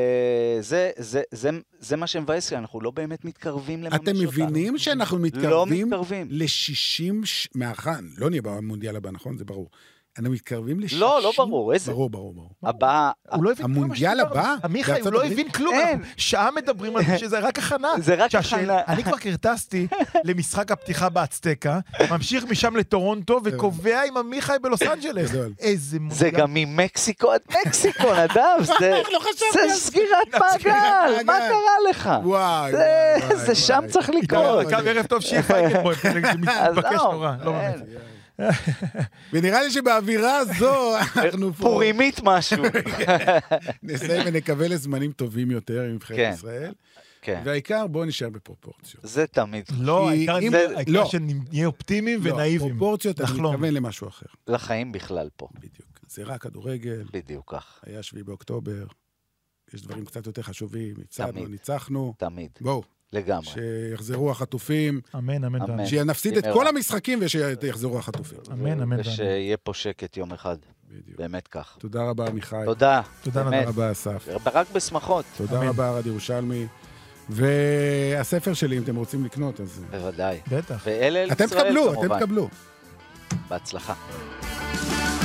וזה מה שמבאס, אנחנו לא באמת מתקרבים לממש אותנו. אתם מבינים שאנחנו מתקרבים ל-שישים מהחן, לא נהיה במונדיאל הבא, נכון? זה ברור. אנחנו מתקרבים ל-שישים. לא, לא ברור, איזה? ברור, ברור, ברור. הבא... המונדיאל הבא? עמיחי, הוא לא הבין כלום. שעה מדברים על זה, שזה רק הכנה. זה רק הכנה. אני כבר קרטסתי למשחק הפתיחה באצטקה, ממשיך משם לטורונטו, וקובע עם עמיחי בלוס אנג'לס. איזה מונדיאל. זה גם ממקסיקו עד מקסיקו, נדב. זה סגירת מעגל. מה קרה לך? וואי. זה שם צריך לקרות. ערב טוב שיהיה פייקנבוי, זה מתבקש נורא. לא באמת. ונראה לי שבאווירה הזו אנחנו פה... פורימית משהו. נסיים ונקווה לזמנים טובים יותר עם נבחרת ישראל. והעיקר בואו נשאר בפרופורציות. זה תמיד. לא, העיקר שנהיה אופטימיים ונאיבים. פרופורציות, אני מתכוון למשהו אחר. לחיים בכלל פה. בדיוק. זה רק כדורגל. בדיוק כך. היה שביעי באוקטובר. יש דברים קצת יותר חשובים. ניצחנו, ניצחנו. תמיד. בואו. לגמרי. שיחזרו החטופים. אמן, אמן. שנפסיד את כל המשחקים ושיחזרו החטופים. אמן, אמן. ושיהיה פה שקט יום אחד. בדיוק. באמת כך. תודה רבה, מיכאל. תודה. תודה רבה, אסף. רק בשמחות. תודה רבה, רד ירושלמי. והספר שלי, אם אתם רוצים לקנות, אז... בוודאי. בטח. ואלה אל אתם ישראל, תקבלו, כמובן. אתם תקבלו. בהצלחה.